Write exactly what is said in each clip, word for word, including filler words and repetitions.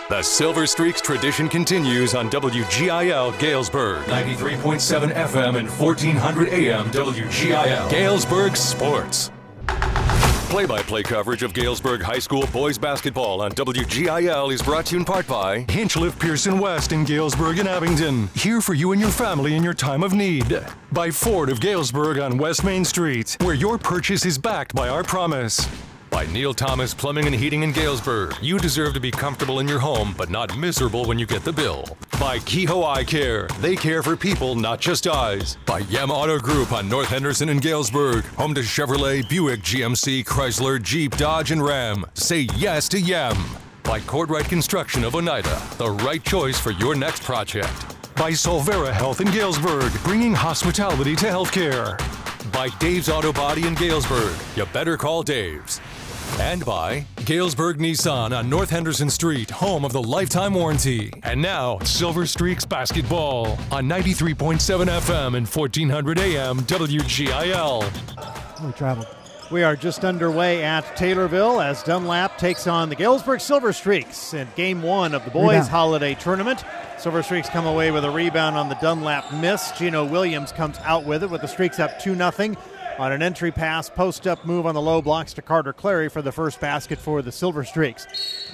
The Silver Streaks tradition continues on W G I L Galesburg, ninety-three point seven F M and fourteen hundred A M W G I L. Galesburg Sports. Play-by-play coverage of Galesburg High School boys basketball on W G I L is brought to you in part by Hinchliff Pearson West in Galesburg and Abington. Here for you and your family in your time of need. By Ford of Galesburg on West Main Street, where your purchase is backed by our promise. By Neil Thomas Plumbing and Heating in Galesburg. You deserve to be comfortable in your home, but not miserable when you get the bill. By Kehoe Eye Care. They care for people, not just eyes. By Yem Auto Group on North Henderson in Galesburg. Home to Chevrolet, Buick, G M C, Chrysler, Jeep, Dodge, and Ram. Say yes to Yem. By Cordwright Construction of Oneida. The right choice for your next project. By Solvera Health in Galesburg. Bringing hospitality to healthcare. By Dave's Auto Body in Galesburg. You better call Dave's. And by Galesburg Nissan on North Henderson Street, home of the lifetime warranty. And now, Silver Streaks basketball on ninety-three point seven F M and fourteen hundred A M W G I L. We traveled. We are just underway at Taylorville as Dunlap takes on the Galesburg Silver Streaks in game one of the boys' Rebound. holiday tournament. Silver Streaks come away with a rebound on the Dunlap miss. Gino Williams comes out with it with the Streaks up two nothing. On an entry pass, post-up move on the low blocks to Carter Clary for the first basket for the Silver Streaks.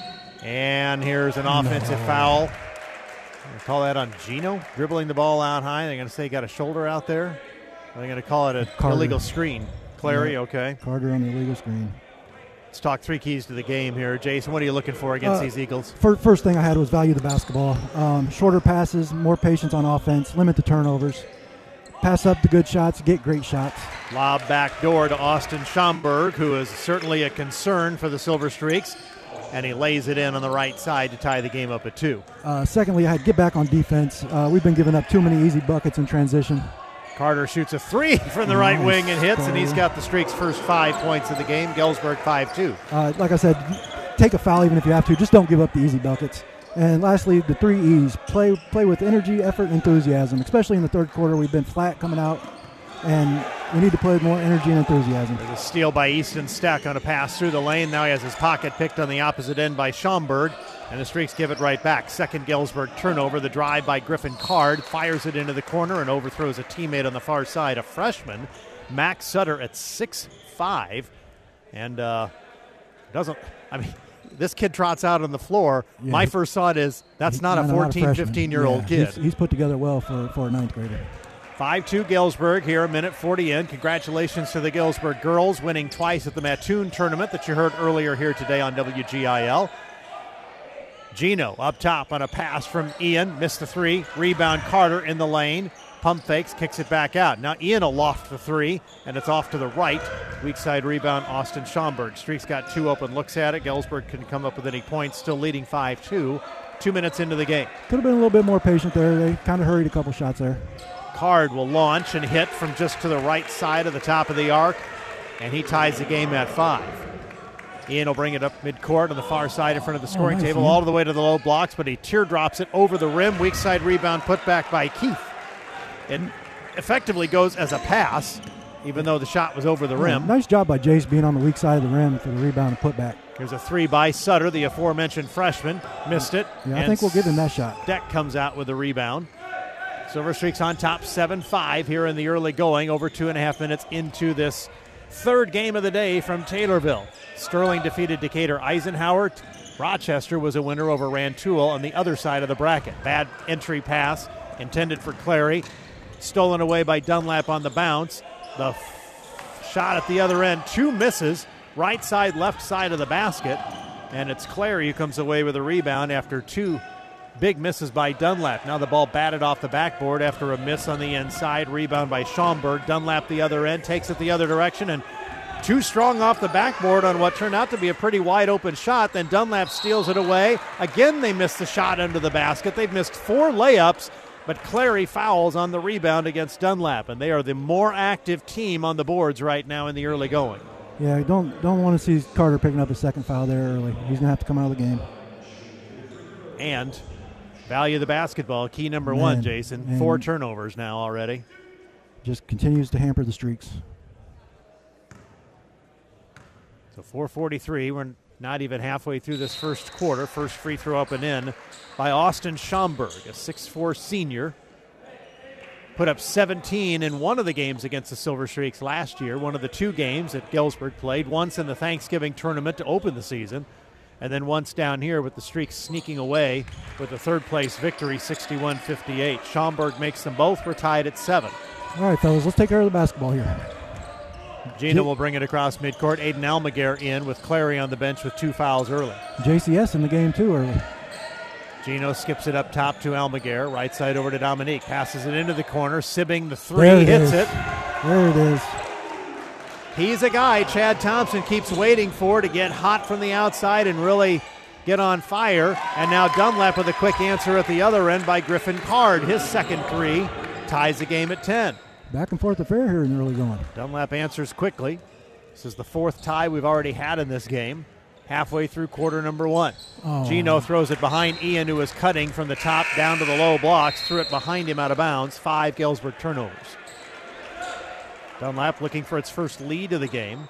And here's an offensive no. foul. They call that on Gino, dribbling the ball out high. They're going to say he got a shoulder out there. They're going to call it an illegal screen. Clary, yeah. okay. Carter on the illegal screen. Let's talk three keys to the game here. Jason, what are you looking for against uh, these Eagles? First thing I had was value the basketball. Um, shorter passes, more patience on offense, limit the turnovers. Pass up the good shots, get great shots. Lob back door to Austin Schomburg, who is certainly a concern for the Silver Streaks, and he lays it in on the right side to tie the game up at two. Uh, secondly, I had to get back on defense. Uh, we've been giving up too many easy buckets in transition. Carter shoots a three from the nice right wing and hits, goal. and he's got the Streaks' first five points of the game. Galesburg five two. Uh, like I said, take a foul even if you have to. Just don't give up the easy buckets. And lastly, the three E's. Play play with energy, effort, and enthusiasm. Especially in the third quarter, we've been flat coming out, and we need to play with more energy and enthusiasm. There's a steal by Easton Stack on a pass through the lane. Now he has his pocket picked on the opposite end by Schomburg, and the Streaks give it right back. Second Galesburg turnover. The drive by Griffin Card fires it into the corner and overthrows a teammate on the far side, a freshman, Max Sutter at six five, and uh, doesn't. I mean. This kid trots out on the floor. Yeah. My first thought is that's not, not a fourteen, fifteen-year-old yeah, kid. He's, he's put together well for, for a ninth grader. five two Galesburg here, a minute forty in. Congratulations to the Galesburg girls winning twice at the Mattoon tournament that you heard earlier here today on W G I L. Gino up top on a pass from Ian. Missed the three. Rebound Carter in the lane. Pump fakes, kicks it back out. Now Ian will loft the three, and it's off to the right. Weak side rebound, Austin Schomburg. Streaks got two open, looks at it. Galesburg couldn't come up with any points, still leading five two. Two minutes into the game. Could have been a little bit more patient there. They kind of hurried a couple shots there. Card will launch and hit from just to the right side of the top of the arc, and he ties the game at five. Ian will bring it up midcourt on the far side in front of the scoring oh, nice, table, Ian. all the way to the low blocks, but he teardrops it over the rim. Weak side rebound put back by Keith. It effectively goes as a pass, even though the shot was over the Yeah, rim. nice job by Jace being on the weak side of the rim for the rebound and putback. Here's a three by Sutter, the aforementioned freshman. Missed it. Yeah, I and think we'll give him that shot. Deck comes out with a rebound. Silver Streaks on top seven five here in the early going, over two and a half minutes into this third game of the day from Taylorville. Sterling defeated Decatur Eisenhower. Rochester was a winner over Rantoul on the other side of the bracket. Bad entry pass intended for Clary. Stolen away by Dunlap on the bounce. The f- shot at the other end, two misses, right side, left side of the basket. And it's Clary who comes away with a rebound after two big misses by Dunlap. Now the ball batted off the backboard after a miss on the inside. Rebound by Schomburg. Dunlap the other end, takes it the other direction, and too strong off the backboard on what turned out to be a pretty wide open shot. Then Dunlap steals it away. Again, they missed the shot under the basket. They've missed four layups. But Clary fouls on the rebound against Dunlap, and they are the more active team on the boards right now in the early going. Yeah, don't don't want to see Carter picking up a second foul there early. He's going to have to come out of the game. And value the basketball, key number Man, one, Jason. man. Four turnovers now already. Just continues to hamper the Streaks. So four forty-three. We're not even halfway through this first quarter. First free throw up and in by Austin Schomburg, a six foot four senior. Put up seventeen in one of the games against the Silver Streaks last year, one of the two games that Galesburg played, once in the Thanksgiving tournament to open the season, and then once down here with the Streaks sneaking away with a third-place victory, sixty-one fifty-eight. Schomburg makes them both. We're tied at seven. All right, fellas, let's take care of the basketball here. Gino will bring it across midcourt. Aiden Almaguer in with Clary on the bench with two fouls early. J C S in the game, too, early. Gino skips it up top to Almaguer. Right side over to Dominique. Passes it into the corner. Sibbing the three. There it hits is. it. There it is. He's a guy Chad Thompson keeps waiting for to get hot from the outside and really get on fire. And now Dunlap with a quick answer at the other end by Griffin Card. His second three ties the game at ten. Back and forth affair here in the early going. Dunlap answers quickly. This is the fourth tie we've already had in this game. Halfway through quarter number one. Oh. Gino throws it behind Ian, who is cutting from the top down to the low blocks. Threw it behind him out of bounds. Five Galesburg turnovers. Dunlap looking for its first lead of the game.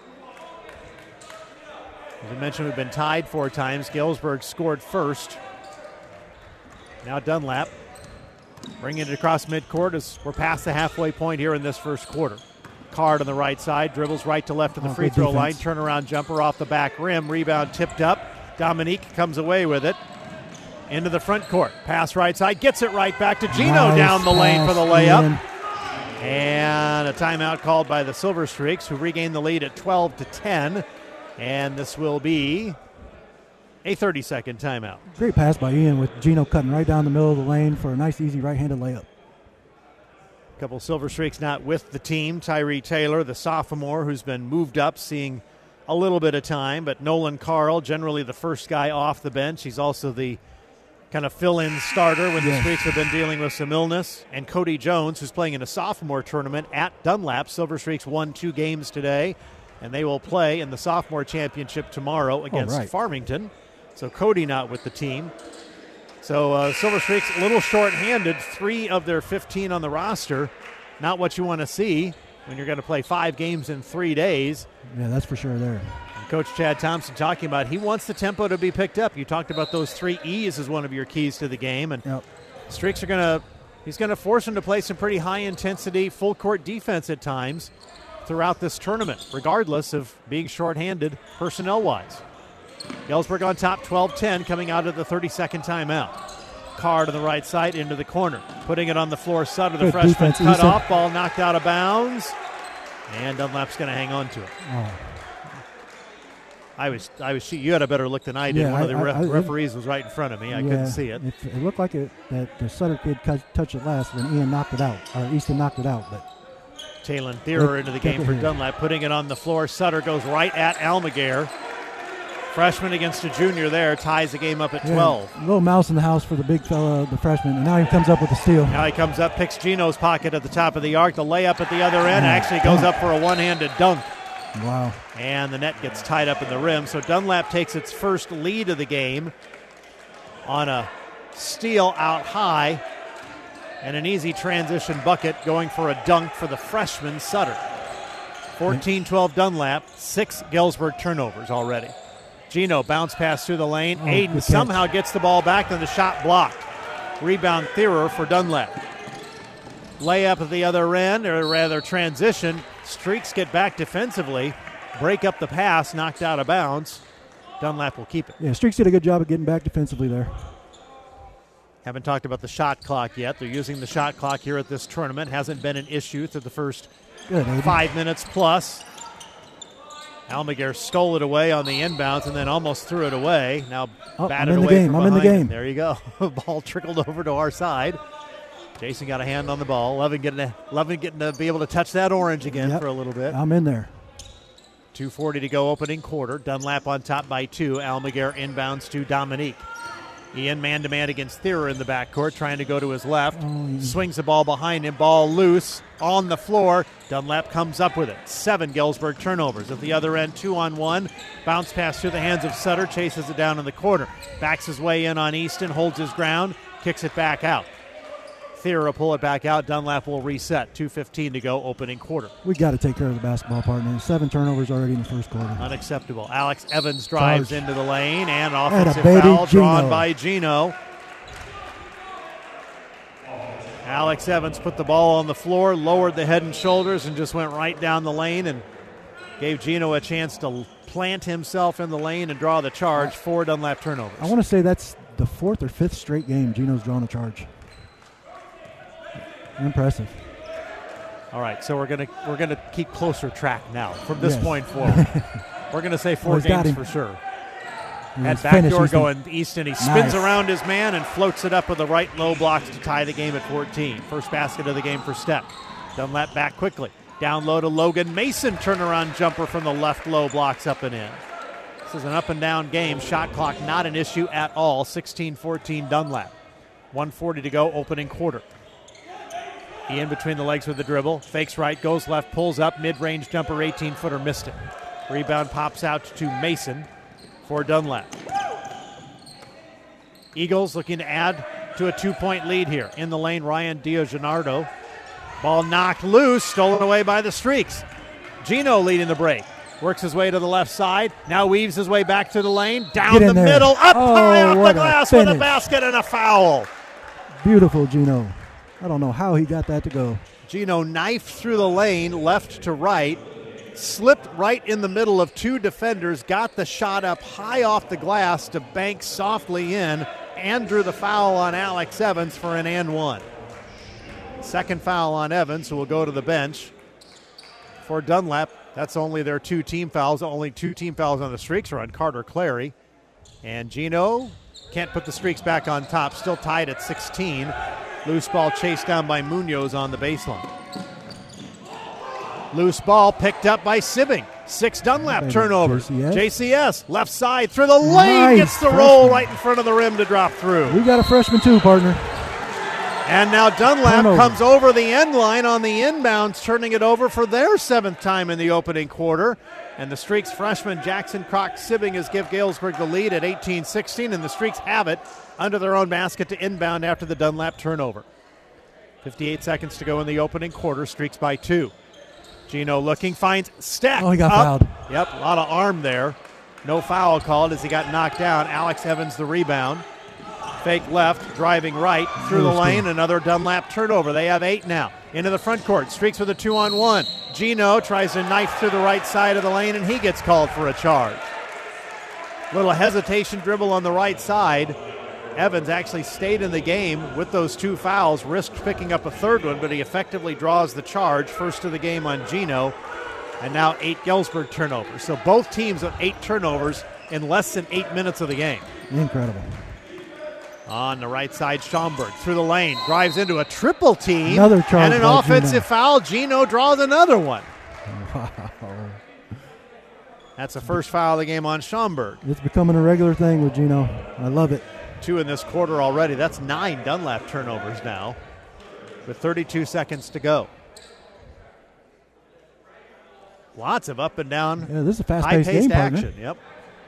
As I mentioned, we've been tied four times. Galesburg scored first. Now Dunlap bringing it across midcourt as we're past the halfway point here in this first quarter. Card on the right side, dribbles right to left of the oh, free throw line, defense. turnaround jumper off the back rim, rebound tipped up. Dominique comes away with it. Into the front court, pass right side, gets it right back to Gino nice down the lane for the layup. In. And a timeout called by the Silver Streaks, who regain the lead at twelve to ten. And this will be a thirty-second timeout. Great pass by Ian with Gino cutting right down the middle of the lane for a nice, easy right-handed layup. A couple Silver Streaks not with the team. Tyree Taylor, the sophomore, who's been moved up, seeing a little bit of time. But Nolan Carl, generally the first guy off the bench. He's also the kind of fill-in starter when yeah. the Streaks have been dealing with some illness. And Cody Jones, who's playing in a sophomore tournament at Dunlap. Silver Streaks won two games today, and they will play in the sophomore championship tomorrow against oh, right. Farmington. So Cody not with the team. So uh, Silver Streaks a little short-handed. Three of their fifteen on the roster. Not what you want to see when you're going to play five games in three days. Yeah, that's for sure there. And Coach Chad Thompson talking about he wants the tempo to be picked up. You talked about those three E's as one of your keys to the game. And yep. Streaks are going to – he's going to force them to play some pretty high-intensity, full-court defense at times throughout this tournament, regardless of being short-handed personnel-wise. Galesburg on top, twelve ten, coming out of the thirty-second timeout. Card on the right side into the corner. Putting it on the floor, Sutter, the Good freshman, defense, cut Issa. off. Ball knocked out of bounds. And Dunlap's going to hang on to it. Oh. I was, I was. You had a better look than I did. Yeah, One of the I- ref, I- I- referees was right in front of me. I yeah, couldn't see it. It, it looked like it, that the Sutter kid cut, touched it last when Ian knocked it out, or Easton knocked it out. But Taylor Thierer Look, into the check game it for here. Dunlap, putting it on the floor. Sutter goes right at Almaguer. Freshman against a junior there, ties the game up at yeah, twelve. little mouse in the house for the big fella, the freshman, and now he comes up with a steal. Now he comes up, picks Gino's pocket at the top of the arc. The layup at the other end actually goes up for a one-handed dunk. Wow. And the net gets tied up in the rim. So Dunlap takes its first lead of the game on a steal out high and an easy transition bucket going for a dunk for the freshman Sutter. fourteen twelve Dunlap, six Galesburg turnovers already. Gino bounce pass through the lane. Oh, Aiden good somehow catch. gets the ball back, then the shot blocked. Rebound Thierer for Dunlap. Layup at the other end, or rather transition. Streaks get back defensively, break up the pass, knocked out of bounds. Dunlap will keep it. Yeah, Streaks did a good job of getting back defensively there. Haven't talked about the shot clock yet. They're using the shot clock here at this tournament. Hasn't been an issue through the first Good, Aiden. five minutes plus. Almaguer stole it away on the inbounds and then almost threw it away. Now Oh, batted I'm in the away game. from I'm in the behind him. game. There you go. Ball trickled over to our side. Jason got a hand on the ball. Loving getting to, loving getting to be able to touch that orange again Yep. for a little bit. I'm in there. two forty to go opening quarter. Dunlap on top by two. Almaguer inbounds to Dominique. Ian man-to-man against Thierer in the backcourt, trying to go to his left. Oh, yeah. Swings the ball behind him. Ball loose on the floor. Dunlap comes up with it. Seven Galesburg turnovers. At the other end, two on one. Bounce pass through the hands of Sutter. Chases it down in the corner. Backs his way in on Easton. Holds his ground. Kicks it back out. Thera will pull it back out. Dunlap will reset. two fifteen to go, opening quarter. We got to take care of the basketball, partner. Seven turnovers already in the first quarter. Unacceptable. Alex Evans drives Charge. into the lane, and an And a offensive baby foul drawn Gino. by Gino. Alex Evans put the ball on the floor, lowered the head and shoulders, and just went right down the lane and gave Gino a chance to plant himself in the lane and draw the charge. Four Dunlap turnovers. I want to say that's the fourth or fifth straight game Gino's drawn a charge. Impressive. All right, so we're gonna we're gonna keep closer track now from this Yes. point forward. We're gonna say four Well, he's got games him. for sure. He At was finished, backdoor Easton. going Easton. He spins Nice. around his man and floats it up with the right low blocks to tie the game at fourteen. First basket of the game for Steck. Dunlap back quickly. Down low to Logan Mason. Turnaround jumper from the left low, blocks up and in. This is an up and down game. Shot clock not an issue at all. sixteen fourteen Dunlap. one forty to go, opening quarter. He in between the legs with the dribble. Fakes right, goes left, pulls up. Mid-range jumper, eighteen-footer, missed it. Rebound pops out to Mason for Dunlap. Eagles looking to add to a two-point lead here. In the lane, Ryan DiGianardo. Ball knocked loose, stolen away by the Streaks. Gino leading the break. Works his way to the left side. Now weaves his way back to the lane. Down Get in the there. middle. Up Oh, high off the what a glass with a finish. basket and a foul. Beautiful, Gino. I don't know how he got that to go. Gino knifed through the lane, left to right, slipped right in the middle of two defenders, got the shot up high off the glass to bank softly in, and drew the foul on Alex Evans for an and one. Second foul on Evans, who will go to the bench. For Dunlap, that's only their two team fouls. Only two team fouls on the Streaks are on Carter Clary. And Gino can't put the Streaks back on top, still tied at sixteen. Loose ball chased down by Munoz on the baseline. Loose ball picked up by Sibbing. Six Dunlap Maybe turnovers. J C S. J C S left side through the lane, Nice gets the roll freshman. right in front of the rim to drop through. We got a freshman too, partner. And now Dunlap Turnover. comes over the end line on the inbounds, turning it over for their seventh time in the opening quarter. And the Streaks freshman Jackson Croc Sibbing has give Galesburg the lead at eighteen sixteen, and the Streaks have it under their own basket to inbound after the Dunlap turnover. fifty-eight seconds to go in the opening quarter. Streaks by two. Gino looking, finds Stack. Oh, he got up. fouled. Yep, a lot of arm there. No foul called as he got knocked down. Alex Evans the rebound. Fake left, driving right through the Nice lane. game. Another Dunlap turnover. They have eight now. Into the front court. Streaks with a two on one. Gino tries to knife through the right side of the lane, and he gets called for a charge. Little hesitation dribble on the right side. Evans actually stayed in the game with those two fouls, risked picking up a third one, but he effectively draws the charge. First of the game on Gino, and now eight Galesburg turnovers. So both teams with eight turnovers in less than eight minutes of the game. Incredible. On the right side, Schaumburg through the lane, drives into a triple team. Another charge and an by offensive Gino. foul. Gino draws another one. Wow. That's the first foul of the game on Schaumburg. It's becoming a regular thing with Gino. I love it. Two in this quarter already. That's nine Dunlap turnovers now with thirty-two seconds to go. Lots of up and down, Yeah, this is a fast-paced high-paced game, partner. action. Yep.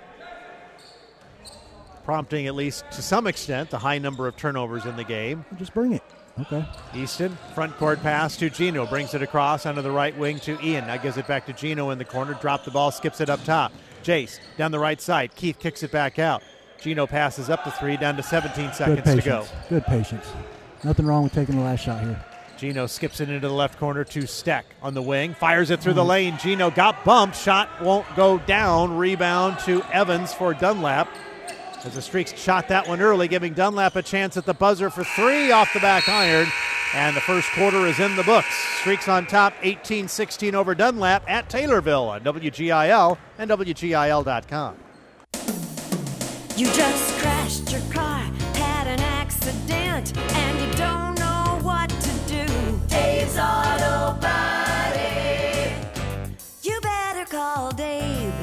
Prompting, at least to some extent, the high number of turnovers in the game. Just bring it. Okay. Easton, front court pass to Gino, brings it across onto the right wing to Ian. Now gives it back to Gino in the corner, drop the ball, skips it up top. Jace down the right side. Keith kicks it back out. Gino passes up the three, down to seventeen Good seconds patience. to go. Good patience. Nothing wrong with taking the last shot here. Gino skips it into the left corner to Steck on the wing, fires it through the lane. Gino got bumped, shot won't go down. Rebound to Evans for Dunlap. As the Streaks shot that one early, giving Dunlap a chance at the buzzer for three off the back iron. And the first quarter is in the books. Streaks on top, eighteen sixteen over Dunlap at Taylorville on W G I L and W G I L dot com. You just crashed your car, had an accident, and you don't know what to do. Dave's Auto Body. You better call Dave's.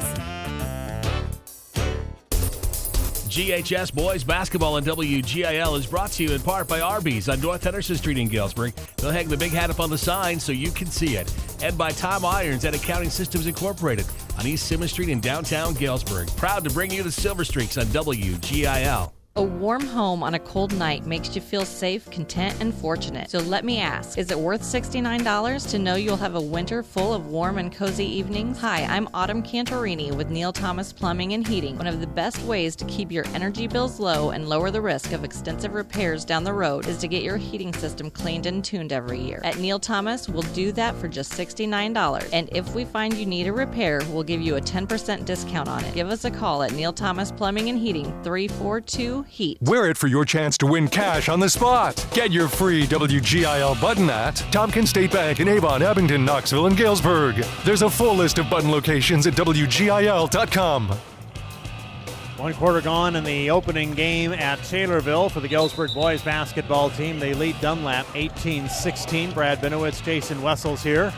G H S Boys Basketball on W G I L is brought to you in part by Arby's on North Henderson Street in Galesburg. They'll hang the big hat up on the sign so you can see it. And by Tom Irons at Accounting Systems Incorporated on East Simmons Street in downtown Galesburg. Proud to bring you the Silver Streaks on W G I L. A warm home on a cold night makes you feel safe, content, and fortunate. So let me ask, is it worth sixty-nine dollars to know you'll have a winter full of warm and cozy evenings? Hi, I'm Autumn Cantorini with Neil Thomas Plumbing and Heating. One of the best ways to keep your energy bills low and lower the risk of extensive repairs down the road is to get your heating system cleaned and tuned every year. At Neil Thomas, we'll do that for just sixty-nine dollars. And if we find you need a repair, we'll give you a ten percent discount on it. Give us a call at Neil Thomas Plumbing and Heating, three four two HEAT. Wear it for your chance to win cash on the spot. Get your free W G I L button at Tompkins State Bank in Avon, Abington, Knoxville, and Galesburg. There's a full list of button locations at W G I L dot com. One quarter gone in the opening game at Taylorville for the Galesburg boys basketball team. They lead Dunlap eighteen sixteen. Brad Benowitz, Jason Wessels here.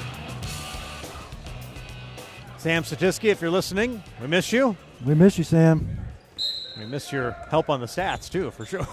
Sam Statisky, if you're listening, we miss you. We miss you, Sam. We miss your help on the stats, too, for sure.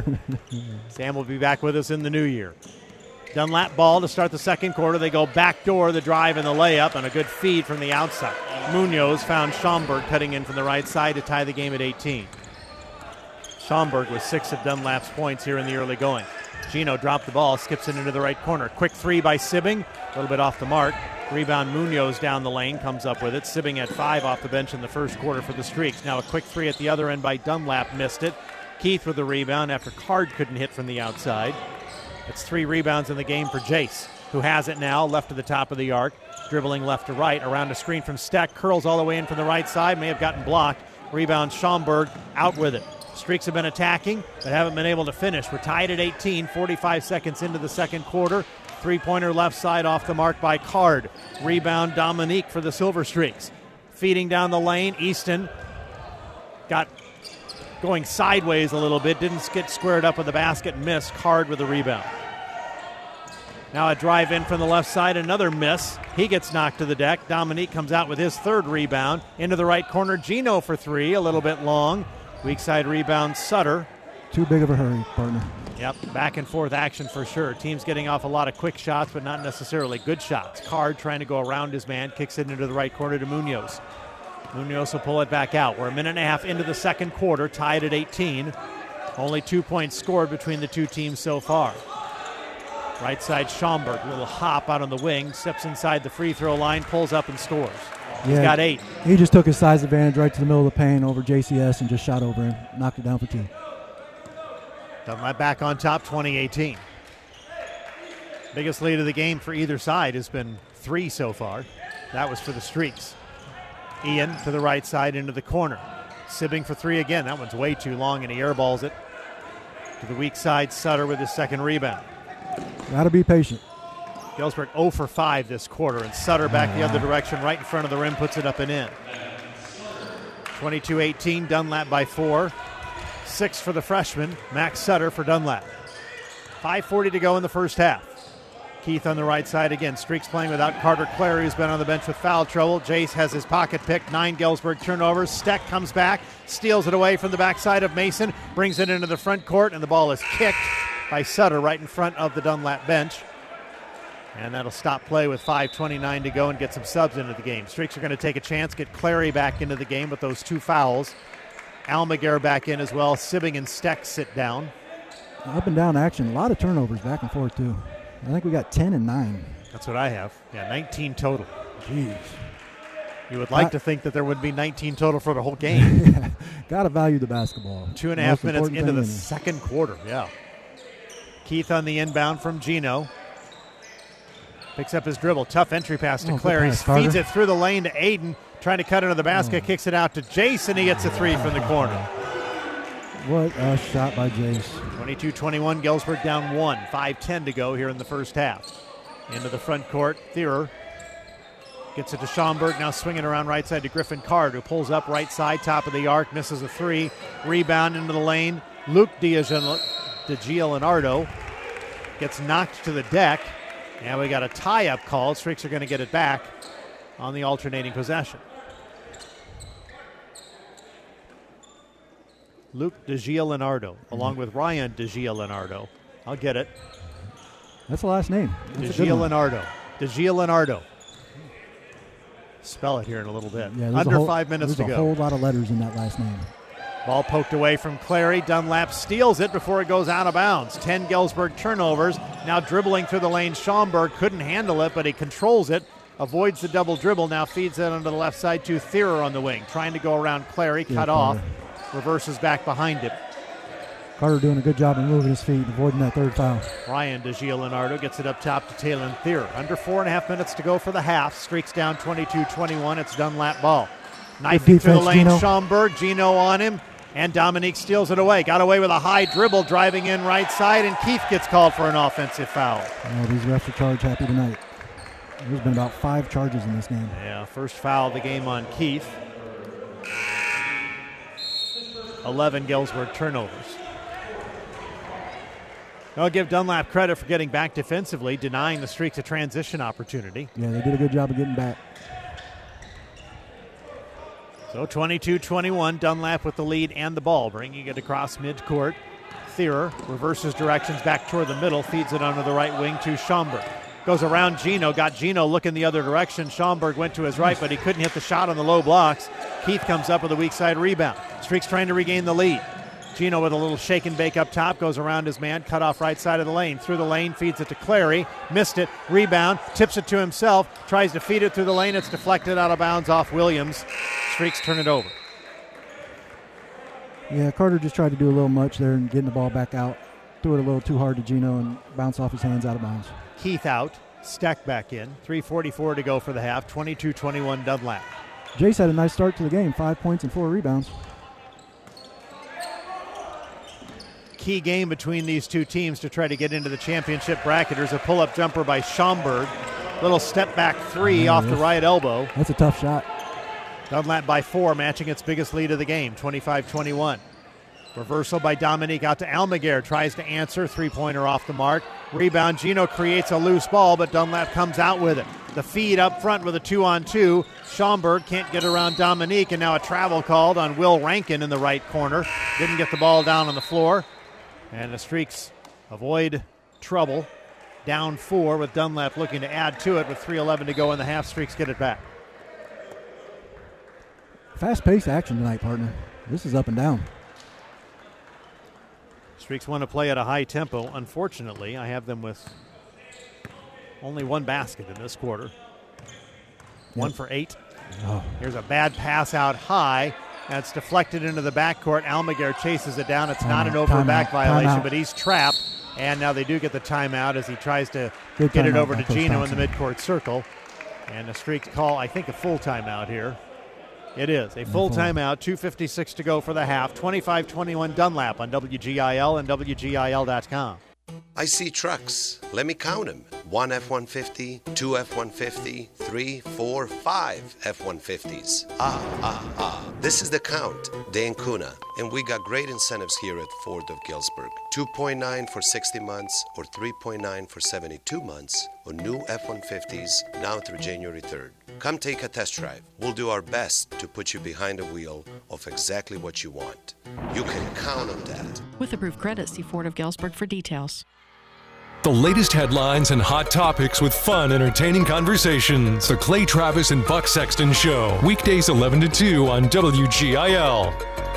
Sam will be back with us in the new year. Dunlap ball to start the second quarter. They go backdoor, the drive and the layup, and a good feed from the outside. Munoz found Schomburg cutting in from the right side to tie the game at eighteen. Schomburg with six of Dunlap's points here in the early going. Gino dropped the ball, skips it into the right corner. Quick three by Sibbing, a little bit off the mark. Rebound Munoz down the lane, comes up with it. Sibbing at five off the bench in the first quarter for the Streaks. Now a quick three at the other end by Dunlap, missed it. Keith with the rebound after Card couldn't hit from the outside. It's three rebounds in the game for Jace, who has it now, left to the top of the arc, dribbling left to right, around a screen from Steck, curls all the way in from the right side, may have gotten blocked. Rebound Schomburg, out with it. Streaks have been attacking, but haven't been able to finish. We're tied at eighteen, forty-five seconds into the second quarter. Three-pointer left side off the mark by Card. Rebound Dominique for the Silver Streaks. Feeding down the lane, Easton got going sideways a little bit, didn't get squared up with the basket, missed. Card with the rebound. Now a drive in from the left side, another miss. He gets knocked to the deck. Dominique comes out with his third rebound. Into the right corner, Gino for three, a little bit long. Weak side rebound, Sutter. Too big of a hurry, partner. Yep, back and forth action for sure. Team's getting off a lot of quick shots, but not necessarily good shots. Card trying to go around his man, kicks it into the right corner to Munoz. Munoz will pull it back out. We're a minute and a half into the second quarter, tied at eighteen. Only two points scored between the two teams so far. Right side, Schomburg, little hop out on the wing, steps inside the free throw line, pulls up and scores. He's yeah, got eight. He just took his size advantage right to the middle of the paint over J C S and just shot over him, knocked it down for two. Dunlap back on top, twenty eighteen. Biggest lead of the game for either side has been three so far. That was for the Streaks. Ian to the right side into the corner. Sibbing for three again. That one's way too long, and he airballs it to the weak side. Sutter with his second rebound. Got to be patient. Galesburg zero for five this quarter, and Sutter back the other direction, right in front of the rim, puts it up and in. twenty-two eighteen, Dunlap by four. Six for the freshman, Max Sutter for Dunlap. five forty to go in the first half. Keith on the right side again. Streaks playing without Carter Clary, who's been on the bench with foul trouble. Jace has his pocket picked. Nine Galesburg turnovers. Steck comes back, steals it away from the backside of Mason, brings it into the front court, and the ball is kicked by Sutter right in front of the Dunlap bench. And that'll stop play with five twenty-nine to go and get some subs into the game. Streaks are going to take a chance, get Clary back into the game with those two fouls. Almaguer back in as well. Sibbing and Steck sit down. Up and down action. A lot of turnovers back and forth, too. I think we got ten and nine. That's what I have. Yeah, nineteen total. Jeez. You would like Got, to think that there would be nineteen total for the whole game. yeah, got to value the basketball. Two and a half minutes into the second quarter. Yeah. Keith on the inbound from Gino. Picks up his dribble. Tough entry pass to oh, Clary. Pass, Feeds it through the lane to Aiden. Trying to cut into the basket. Oh. Kicks it out to Jace, and he gets a three from the corner. What a shot by Jace. twenty-two twenty-one, Galesburg down one. five ten to go here in the first half. Into the front court, Thierer gets it to Schomburg, now swinging around right side to Griffin Card, who pulls up right side, top of the arc, misses a three. Rebound into the lane. Luke DiGialinardo gets knocked to the deck. And we got a tie-up call. Streaks are going to get it back on the alternating possession. Luke DiGialinardo, along with Ryan DiGialinardo. I'll get it. That's the last name. DiGialinardo. DiGialinardo. Spell it here in a little bit. Yeah, Under whole, five minutes to go. There's a whole lot of letters in that last name. Ball poked away from Clary. Dunlap steals it before it goes out of bounds. ten Galesburg turnovers. Now dribbling through the lane. Schaumburg couldn't handle it, but he controls it. Avoids the double dribble. Now feeds it onto the left side to Thierer on the wing. Trying to go around Clary. Cut yeah, off. Reverses back behind him. Carter doing a good job of moving his feet, avoiding that third foul. Ryan DeGia Leonardo gets it up top to Taylor Thierer. Under four and a half minutes to go for the half. Streaks down twenty-two twenty-one. It's Dunlap ball. Knifing through the lane, Gino. Schaumburg. Gino on him. And Dominique steals it away. Got away with a high dribble, driving in right side, and Keith gets called for an offensive foul. Oh, these refs are charge happy tonight. There's been about five charges in this game. Yeah, first foul of the game on Keith. eleven Galesburg turnovers. I'll give Dunlap credit for getting back defensively, denying the Streaks a transition opportunity. Yeah, they did a good job of getting back. So twenty-two twenty-one, Dunlap with the lead and the ball, bringing it across midcourt. Thierer reverses directions back toward the middle, feeds it onto the right wing to Schaumburg. Goes around Gino, got Gino looking the other direction. Schaumburg went to his right, but he couldn't hit the shot on the low blocks. Keith comes up with a weak side rebound. Streaks trying to regain the lead. Gino with a little shake and bake up top, goes around his man, cut off right side of the lane. Through the lane, feeds it to Clary, missed it, rebound, tips it to himself, tries to feed it through the lane. It's deflected out of bounds off Williams. Streaks turn it over. Yeah, Carter just tried to do a little much there and getting the ball back out. Threw it a little too hard to Gino and bounced off his hands out of bounds. Keith out, Steck back in. three forty-four to go for the half, twenty-two twenty-one Dunlap. Jace had a nice start to the game, five points and four rebounds. Key game between these two teams to try to get into the championship bracket. There's a pull-up jumper by Schaumburg. Little step back three yeah, off the right elbow. That's a tough shot. Dunlap by four, matching its biggest lead of the game, twenty-five twenty-one. Reversal by Dominique out to Almaguer. Tries to answer, three-pointer off the mark. Rebound, Gino creates a loose ball, but Dunlap comes out with it. The feed up front with a two-on-two. Schaumburg can't get around Dominique, and now a travel called on Will Rankin in the right corner. Didn't get the ball down on the floor. And the Streaks avoid trouble. Down four with Dunlap looking to add to it with three eleven to go in the half. Streaks get it back. Fast-paced action tonight, partner. This is up and down. Streaks want to play at a high tempo. Unfortunately, I have them with only one basket in this quarter. Yep. One for eight. Oh. Here's a bad pass out high. That's deflected into the backcourt. Almaguer chases it down. It's time not out, an over-back violation, out. but he's trapped. And now they do get the timeout as he tries to Good get it timeout over by to Coach Gino in the Thompson. midcourt circle. And the Streaks call, I think, a full timeout here. It is a full full. timeout. two fifty-six to go for the half. twenty-five twenty-one Dunlap on W G I L and W G I L dot com. I see trucks. Let me count them. One F one fifty, two F one fifty, three, four, five F one fifties. Ah, ah, ah. This is the count, Dan Kuna. And we got great incentives here at Ford of Galesburg. two point nine for sixty months or three point nine for seventy-two months on new F one fifties now through January third. Come take a test drive. We'll do our best to put you behind the wheel of exactly what you want. You can count on that. With approved credit, see Ford of Galesburg for details. The latest headlines and hot topics with fun, entertaining conversations. The Clay Travis and Buck Sexton Show. Weekdays eleven to two on W G I L.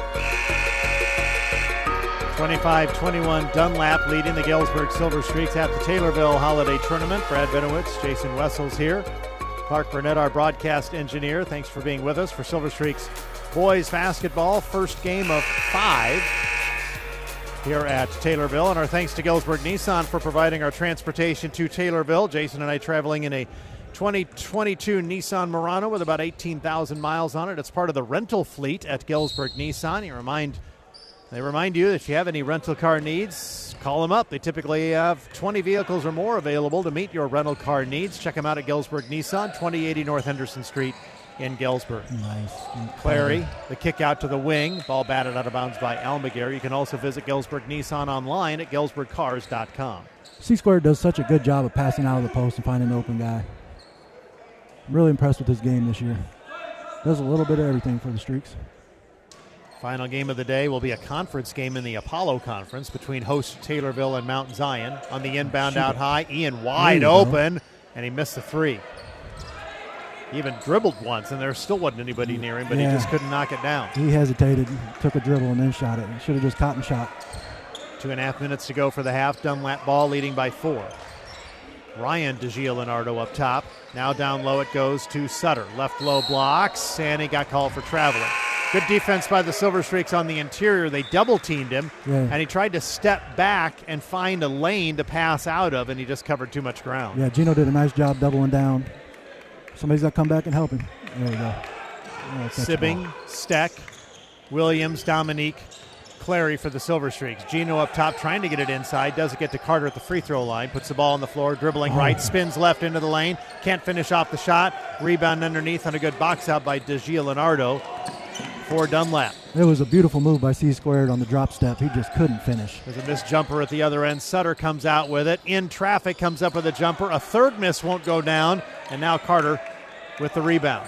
twenty-five twenty-one Dunlap leading the Galesburg Silver Streaks at the Taylorville Holiday Tournament. Brad Benowitz, Jason Wessels here. Clark Burnett, our broadcast engineer. Thanks for being with us for Silver Streaks boys basketball. First game of five here at Taylorville. And our thanks to Galesburg Nissan for providing our transportation to Taylorville. Jason and I traveling in a twenty twenty-two Nissan Murano with about eighteen thousand miles on it. It's part of the rental fleet at Galesburg Nissan. You remind, they remind you that if you have any rental car needs, call them up. They typically have twenty vehicles or more available to meet your rental car needs. Check them out at Galesburg Nissan, twenty eighty North Henderson Street in Galesburg. Nice. Clary, the kick out to the wing. Ball batted out of bounds by Almaguer. You can also visit Galesburg Nissan online at galesburg cars dot com. C-Squared does such a good job of passing out of the post and finding an open guy. I'm really impressed with his game this year. Does a little bit of everything for the Streaks. Final game of the day will be a conference game in the Apollo Conference between host Taylorville and Mount Zion. On the inbound Shoot out it. high, Ian wide you open, and he missed the three. He even dribbled once, and there still wasn't anybody near him, but Yeah. he just couldn't knock it down. He hesitated, took a dribble, and then shot it. He should have just caught and shot. Two and a half minutes to go for the half. Dunlap ball leading by four. Ryan DiGio-Leonardo up top. Now down low it goes to Sutter. Left low blocks, and he got called for traveling. Good defense by the Silver Streaks on the interior. They double-teamed him, Yeah. and he tried to step back and find a lane to pass out of, and he just covered too much ground. Yeah, Gino did a nice job doubling down. Somebody's got to come back and help him. There we go. Oh, catch the Sibbing, ball. Steck, Williams, Dominique, Clary for the Silver Streaks. Gino up top trying to get it inside. Doesn't get to Carter at the free throw line. Puts the ball on the floor, dribbling Oh. right, spins left into the lane. Can't finish off the shot. Rebound underneath on a good box out by DiGio-Leonardo for Dunlap. It was a beautiful move by C Squared on the drop step. He just couldn't finish. There's a missed jumper at the other end. Sutter comes out with it. In traffic, comes up with a jumper. A third miss won't go down. And now Carter with the rebound.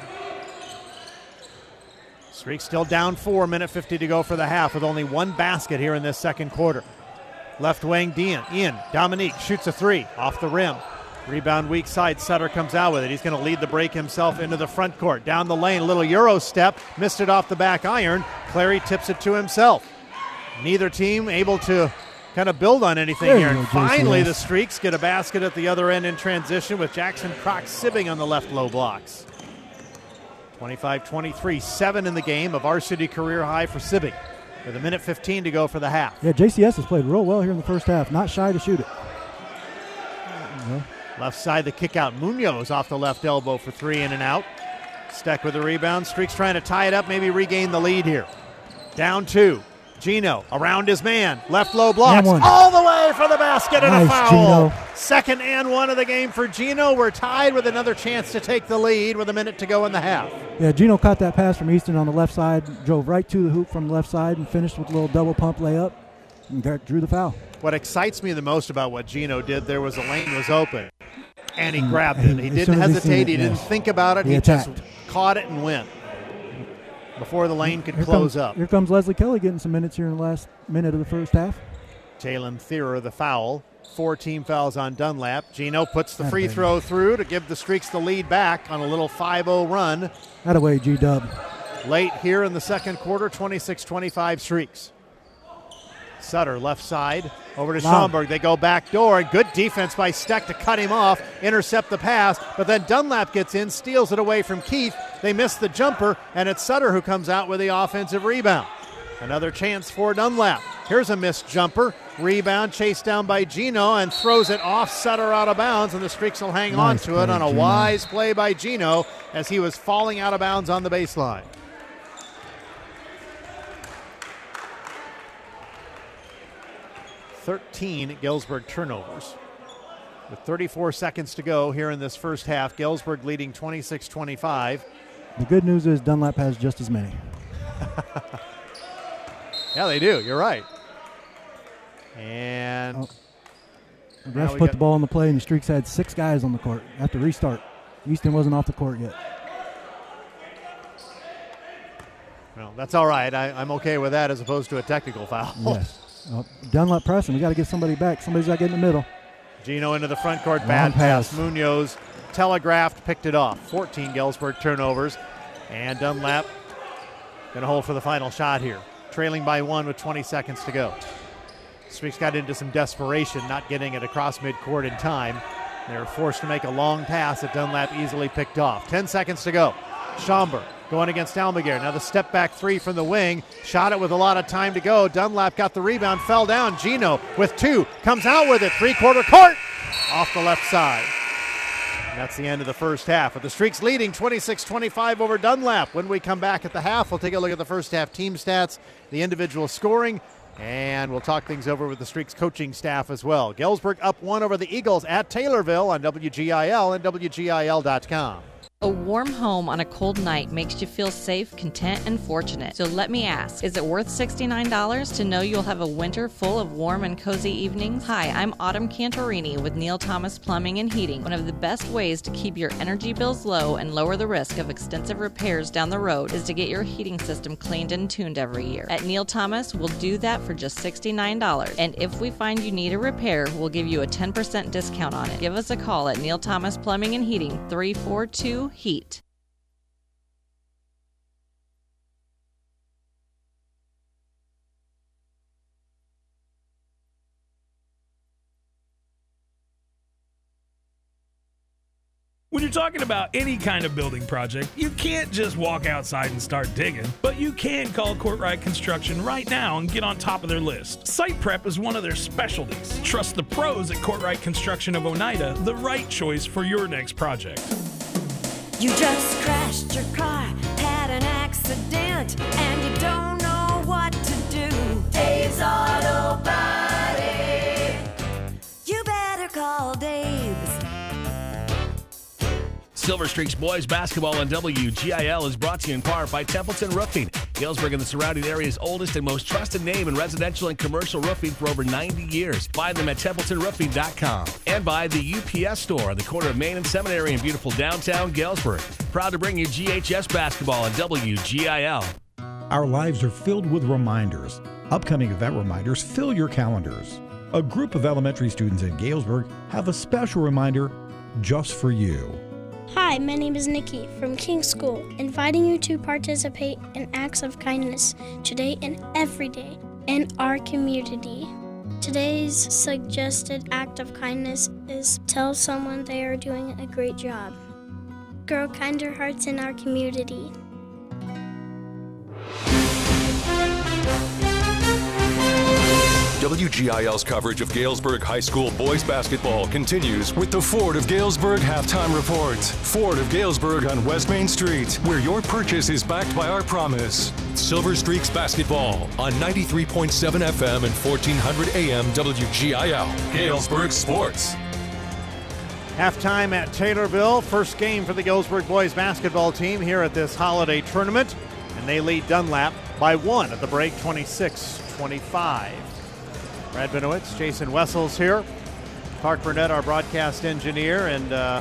Streak still down four, minute fifty to go for the half with only one basket here in this second quarter. Left wing, Dean, in. Dominique shoots a three off the rim. Rebound weak side, Sutter comes out with it. He's going to lead the break himself into the front court. Down the lane, a little Euro step. Missed it off the back iron. Clary tips it to himself. Neither team able to kind of build on anything There here. you And go, finally, J C S. the Streaks get a basket at the other end in transition with Jackson Croc Sibbing on the left low blocks. twenty-five twenty-three, seven in the game, a varsity career high for Sibbing. With a minute fifteen to go for the half. Yeah, J C S has played real well here in the first half. Not shy to shoot it. Yeah. Left side, the kick out. Munoz off the left elbow for three, in and out. Steck with the rebound. Streaks trying to tie it up, maybe regain the lead here. Down two. Gino around his man. Left low blocks. And one. All the way for the basket and Nice, a foul. Gino. Second and one of the game for Gino. We're tied with another chance to take the lead with a minute to go in the half. Yeah, Gino caught that pass from Easton on the left side, drove right to the hoop from the left side, and finished with a little double pump layup, and got, drew the foul. What excites me the most about what Gino did, there was a lane was open, and he Mm, grabbed and it. He as didn't soon as he hesitate. seen it, He didn't yes. think about it. He He, just attacked. caught it and went before the lane could Here close comes, up. Here comes Leslie Kelly getting some minutes here in the last minute of the first half. Jalen Thierer, the foul. Four team fouls on Dunlap. Gino puts the Atta free baby. throw through to give the Streaks the lead back on a little five oh run. That away, G-Dub. Late here in the second quarter, twenty-six twenty-five Streaks. Sutter left side over to Wow. Schaumburg. They go back door, and good defense by Steck to cut him off, intercept the pass, but then Dunlap gets in, steals it away from Keith. They miss the jumper, and it's Sutter who comes out with the offensive rebound. Another chance for Dunlap. Here's a missed jumper. Rebound chased down by Gino and throws it off Sutter out of bounds, and the Streaks will hang on Nice to it play, on a Gino. wise play by Gino as he was falling out of bounds on the baseline. thirteen Galesburg turnovers. With thirty-four seconds to go here in this first half, Galesburg leading twenty-six twenty-five. The good news is Dunlap has just as many. Yeah, they do. You're right. And Oh. The Now refs we put got- the ball in the play, and the Streaks had six guys on the court after restart. Easton wasn't off the court yet. well, that's all right. I, I'm okay with that as opposed to a technical foul. Yes. Well, Dunlap pressing. We got to get somebody back. Somebody's got to get in the middle. Gino into the front court. Long Bad pass. pass. Munoz telegraphed, picked it off. fourteen Galesburg turnovers. And Dunlap going to hold for the final shot here. Trailing by one with twenty seconds to go. Streaks got into some desperation, not getting it across midcourt in time. They were forced to make a long pass that Dunlap easily picked off. Ten seconds to go. Schaumburg going against Almaguer. Now the step back three from the wing. Shot it with a lot of time to go. Dunlap got the rebound, fell down. Gino with two, comes out with it. Three-quarter court off the left side. And that's the end of the first half, with the Streaks leading twenty-six twenty-five over Dunlap. When we come back at the half, we'll take a look at the first half team stats, the individual scoring, and we'll talk things over with the Streaks coaching staff as well. Galesburg up one over the Eagles at Taylorville on W G I L and W G I L dot com. A warm home on a cold night makes you feel safe, content, and fortunate. So let me ask, is it worth sixty-nine dollars to know you'll have a winter full of warm and cozy evenings? Hi, I'm Autumn Cantorini with Neil Thomas Plumbing and Heating. One of the best ways to keep your energy bills low and lower the risk of extensive repairs down the road is to get your heating system cleaned and tuned every year. At Neil Thomas, we'll do that for just sixty-nine dollars. And if we find you need a repair, we'll give you a ten percent discount on it. Give us a call at Neil Thomas Plumbing and Heating, three four two HEAT. When you're talking about any kind of building project, you can't just walk outside and start digging, but you can call Courtright Construction right now and get on top of their list. Site prep is one of their specialties. Trust the pros at Courtright Construction of Oneida, the right choice for your next project. You just crashed your car, had an accident, and you don't know what to do. Dave's Auto Body. You better call Dave's. Silver Streaks Boys Basketball on W G I L is brought to you in part by Templeton Roofing, Galesburg and the surrounding area's oldest and most trusted name in residential and commercial roofing for over ninety years. Find them at templeton roofing dot com. And by the U P S store on the corner of Main and Seminary in beautiful downtown Galesburg. Proud to bring you G H S Basketball on W G I L. Our lives are filled with reminders. Upcoming event reminders fill your calendars. A group of elementary students in Galesburg have a special reminder just for you. Hi, my name is Nikki from King's School, inviting you to participate in acts of kindness today and every day in our community. Today's suggested act of kindness is tell someone they are doing a great job. Grow kinder hearts in our community. W G I L's coverage of Galesburg High School boys basketball continues with the Ford of Galesburg halftime report. Ford of Galesburg on West Main Street, where your purchase is backed by our promise. Silver Streaks Basketball on ninety-three point seven F M and fourteen hundred A M W G I L. Galesburg Sports. Halftime at Taylorville. First game for the Galesburg boys basketball team here at this holiday tournament. And they lead Dunlap by one at the break, twenty-six twenty-five. Brad Benowitz, Jason Wessels here. Clark Burnett, our broadcast engineer. And uh,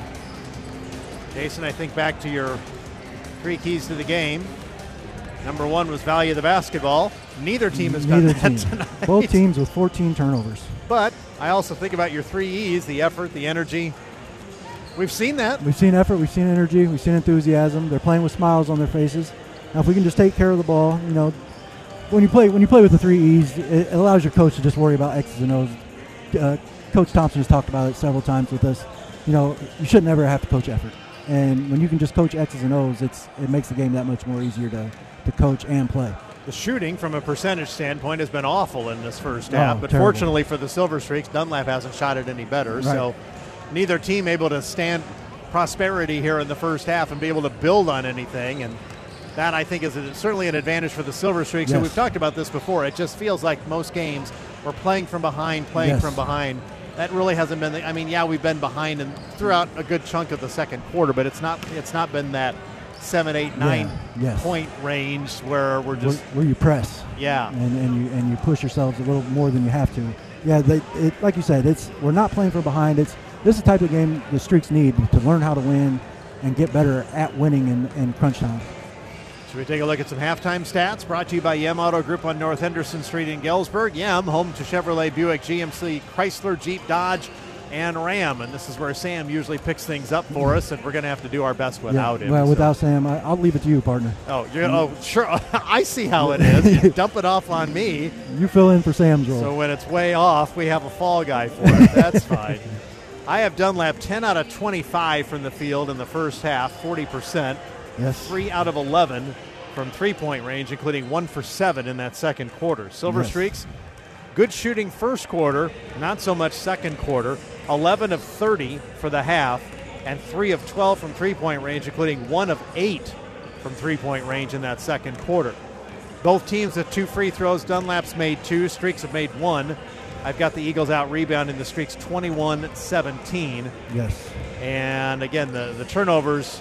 Jason, I think back to your three keys to the game. Number one was value the basketball. Neither team has done Neither that team. tonight. Both teams with fourteen turnovers. But I also think about your three E's, the effort, the energy. We've seen that. We've seen effort, we've seen energy, we've seen enthusiasm. They're playing with smiles on their faces. Now, if we can just take care of the ball, you know, when you play when you play with the three E's, it allows your coach to just worry about X's and O's. Uh, Coach Thompson has talked about it several times with us. You know, you should never have to coach effort. And when you can just coach X's and O's, it's it makes the game that much more easier to, to coach and play. The shooting, from a percentage standpoint, has been awful in this first Oh, half. But terrible. fortunately for the Silver Streaks, Dunlap hasn't shot it any better. Right. So neither team able to stand prosperity here in the first half and be able to build on anything. And that, I think, is a, certainly an advantage for the Silver Streaks. Yes. And we've talked about this before. It just feels like most games we're playing from behind, playing Yes. from behind. That really hasn't been the, I mean, yeah, we've been behind and throughout a good chunk of the second quarter, but it's not it's not been that seven, eight, nine Yeah. Yes. point range where we're just where, where you press. Yeah. And, and you and you push yourselves a little more than you have to. Yeah, they, it, like you said, it's we're not playing from behind. It's this is the type of game the Streaks need to learn how to win and get better at winning in, in crunch time. Should we take a look at some halftime stats? Brought to you by Yem Auto Group on North Henderson Street in Galesburg. Yem, home to Chevrolet, Buick, G M C, Chrysler, Jeep, Dodge, and Ram. And this is where Sam usually picks things up for us, and we're going to have to do our best without yeah, him. Well, so. without Sam, I, I'll leave it to you, partner. Oh, you're, oh, sure. I see how it is. You dump it off on me. You fill in for Sam's role. So when it's way off, we have a fall guy for it. That's fine. I have Dunlap ten out of twenty-five from the field in the first half, forty percent. Yes. three out of eleven from three-point range, including one for seven in that second quarter. Silver Yes. Streaks, good shooting first quarter, not so much second quarter. eleven of thirty for the half, and three of twelve from three-point range, including one of eight from three-point range in that second quarter. Both teams with two free throws. Dunlap's made two. Streaks have made one. I've got the Eagles out rebounding the Streaks twenty-one seventeen. Yes. And again, the, the turnovers,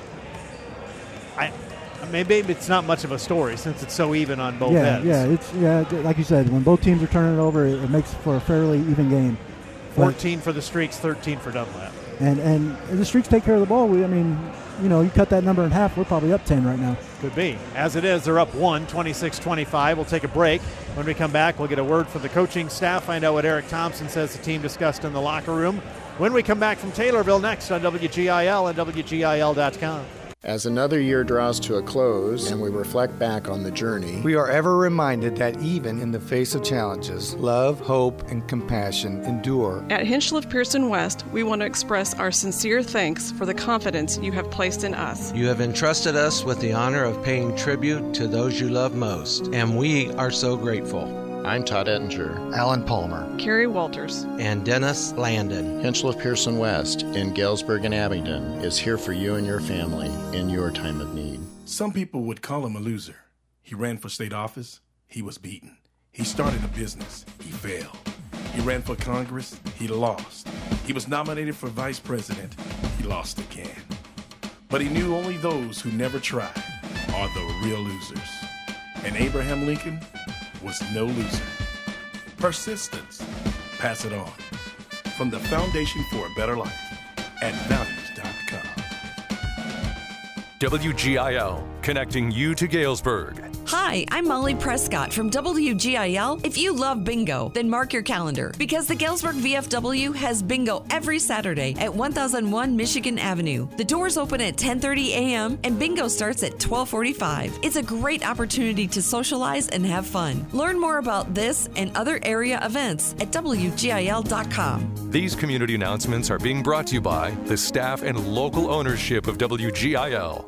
I maybe it's not much of a story since it's so even on both yeah, ends. Yeah, it's yeah, like you said, when both teams are turning it over, it, it makes for a fairly even game. But- fourteen for the Streaks, thirteen for Dunlap. And and the Streaks take care of the ball. We, I mean, you know, you cut that number in half, we're probably up ten right now. Could be. As it is, they're up one, twenty-six twenty-five. We'll take a break. When we come back, we'll get a word from the coaching staff, find out what Eric Thompson says the team discussed in the locker room. When we come back from Taylorville next on W G I L and W G I L dot com. As another year draws to a close and we reflect back on the journey, we are ever reminded that even in the face of challenges, love, hope, and compassion endure. At Hinchliff Pearson West, we want to express our sincere thanks for the confidence you have placed in us. You have entrusted us with the honor of paying tribute to those you love most, and we are so grateful. I'm Todd Ettinger, Alan Palmer, Carrie Walters, and Dennis Landon. Hinchliff Pearson West in Galesburg and Abingdon is here for you and your family in your time of need. Some people would call him a loser. He ran for state office. He was beaten. He started a business. He failed. He ran for Congress. He lost. He was nominated for vice president. He lost again. But he knew only those who never tried are the real losers. And Abraham Lincoln was no loser. Persistence. Pass it on. From the Foundation for a Better Life at values dot com. W G I L, connecting you to Galesburg. Hi, I'm Molly Prescott from W G I L. If you love bingo, then mark your calendar because the Galesburg V F W has bingo every Saturday at one thousand one Michigan Avenue. The doors open at ten thirty a.m. and bingo starts at twelve forty-five. It's a great opportunity to socialize and have fun. Learn more about this and other area events at W G I L dot com. These community announcements are being brought to you by the staff and local ownership of W G I L.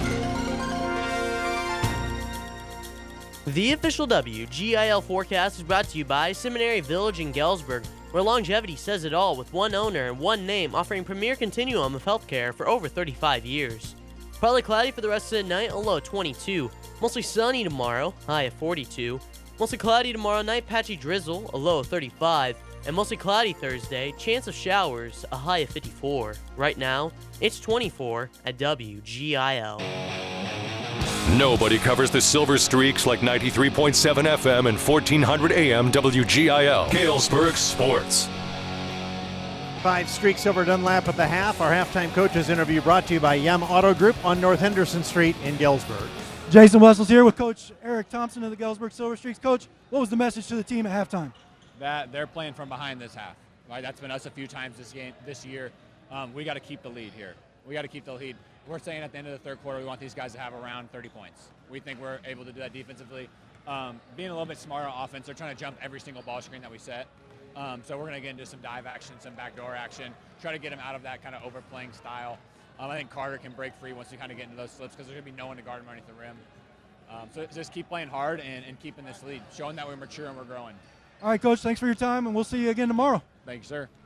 The official W G I L forecast is brought to you by Seminary Village in Galesburg, where longevity says it all with one owner and one name offering premier continuum of healthcare for over thirty-five years. Partly cloudy for the rest of the night, a low of twenty-two. Mostly sunny tomorrow, high of forty-two. Mostly cloudy tomorrow night, patchy drizzle, a low of thirty-five. And mostly cloudy Thursday, chance of showers, a high of fifty-four. Right now, it's twenty-four at W G I L. Nobody covers the Silver Streaks like ninety-three point seven F M and fourteen hundred A M W G I L. Galesburg Sports. Five streaks over Dunlap at the half. Our halftime coaches interview brought to you by Yem Auto Group on North Henderson Street in Galesburg. Jason Wessels here with Coach Eric Thompson of the Galesburg Silver Streaks. Coach, what was the message to the team at halftime? That they're playing from behind this half. Right, that's been us a few times this game this year. Um, we got to keep the lead here. We got to keep the lead. We're saying at the end of the third quarter, we want these guys to have around thirty points. We think we're able to do that defensively. Um, being a little bit smarter on offense, they're trying to jump every single ball screen that we set. Um, so we're going to get into some dive action, some backdoor action, try to get them out of that kind of overplaying style. Um, I think Carter can break free once we kind of get into those slips because there's going to be no one to guard him underneath the rim. Um, so just keep playing hard and, and keeping this lead, showing that we're mature and we're growing. All right, Coach, thanks for your time, and we'll see you again tomorrow. Thank you, sir.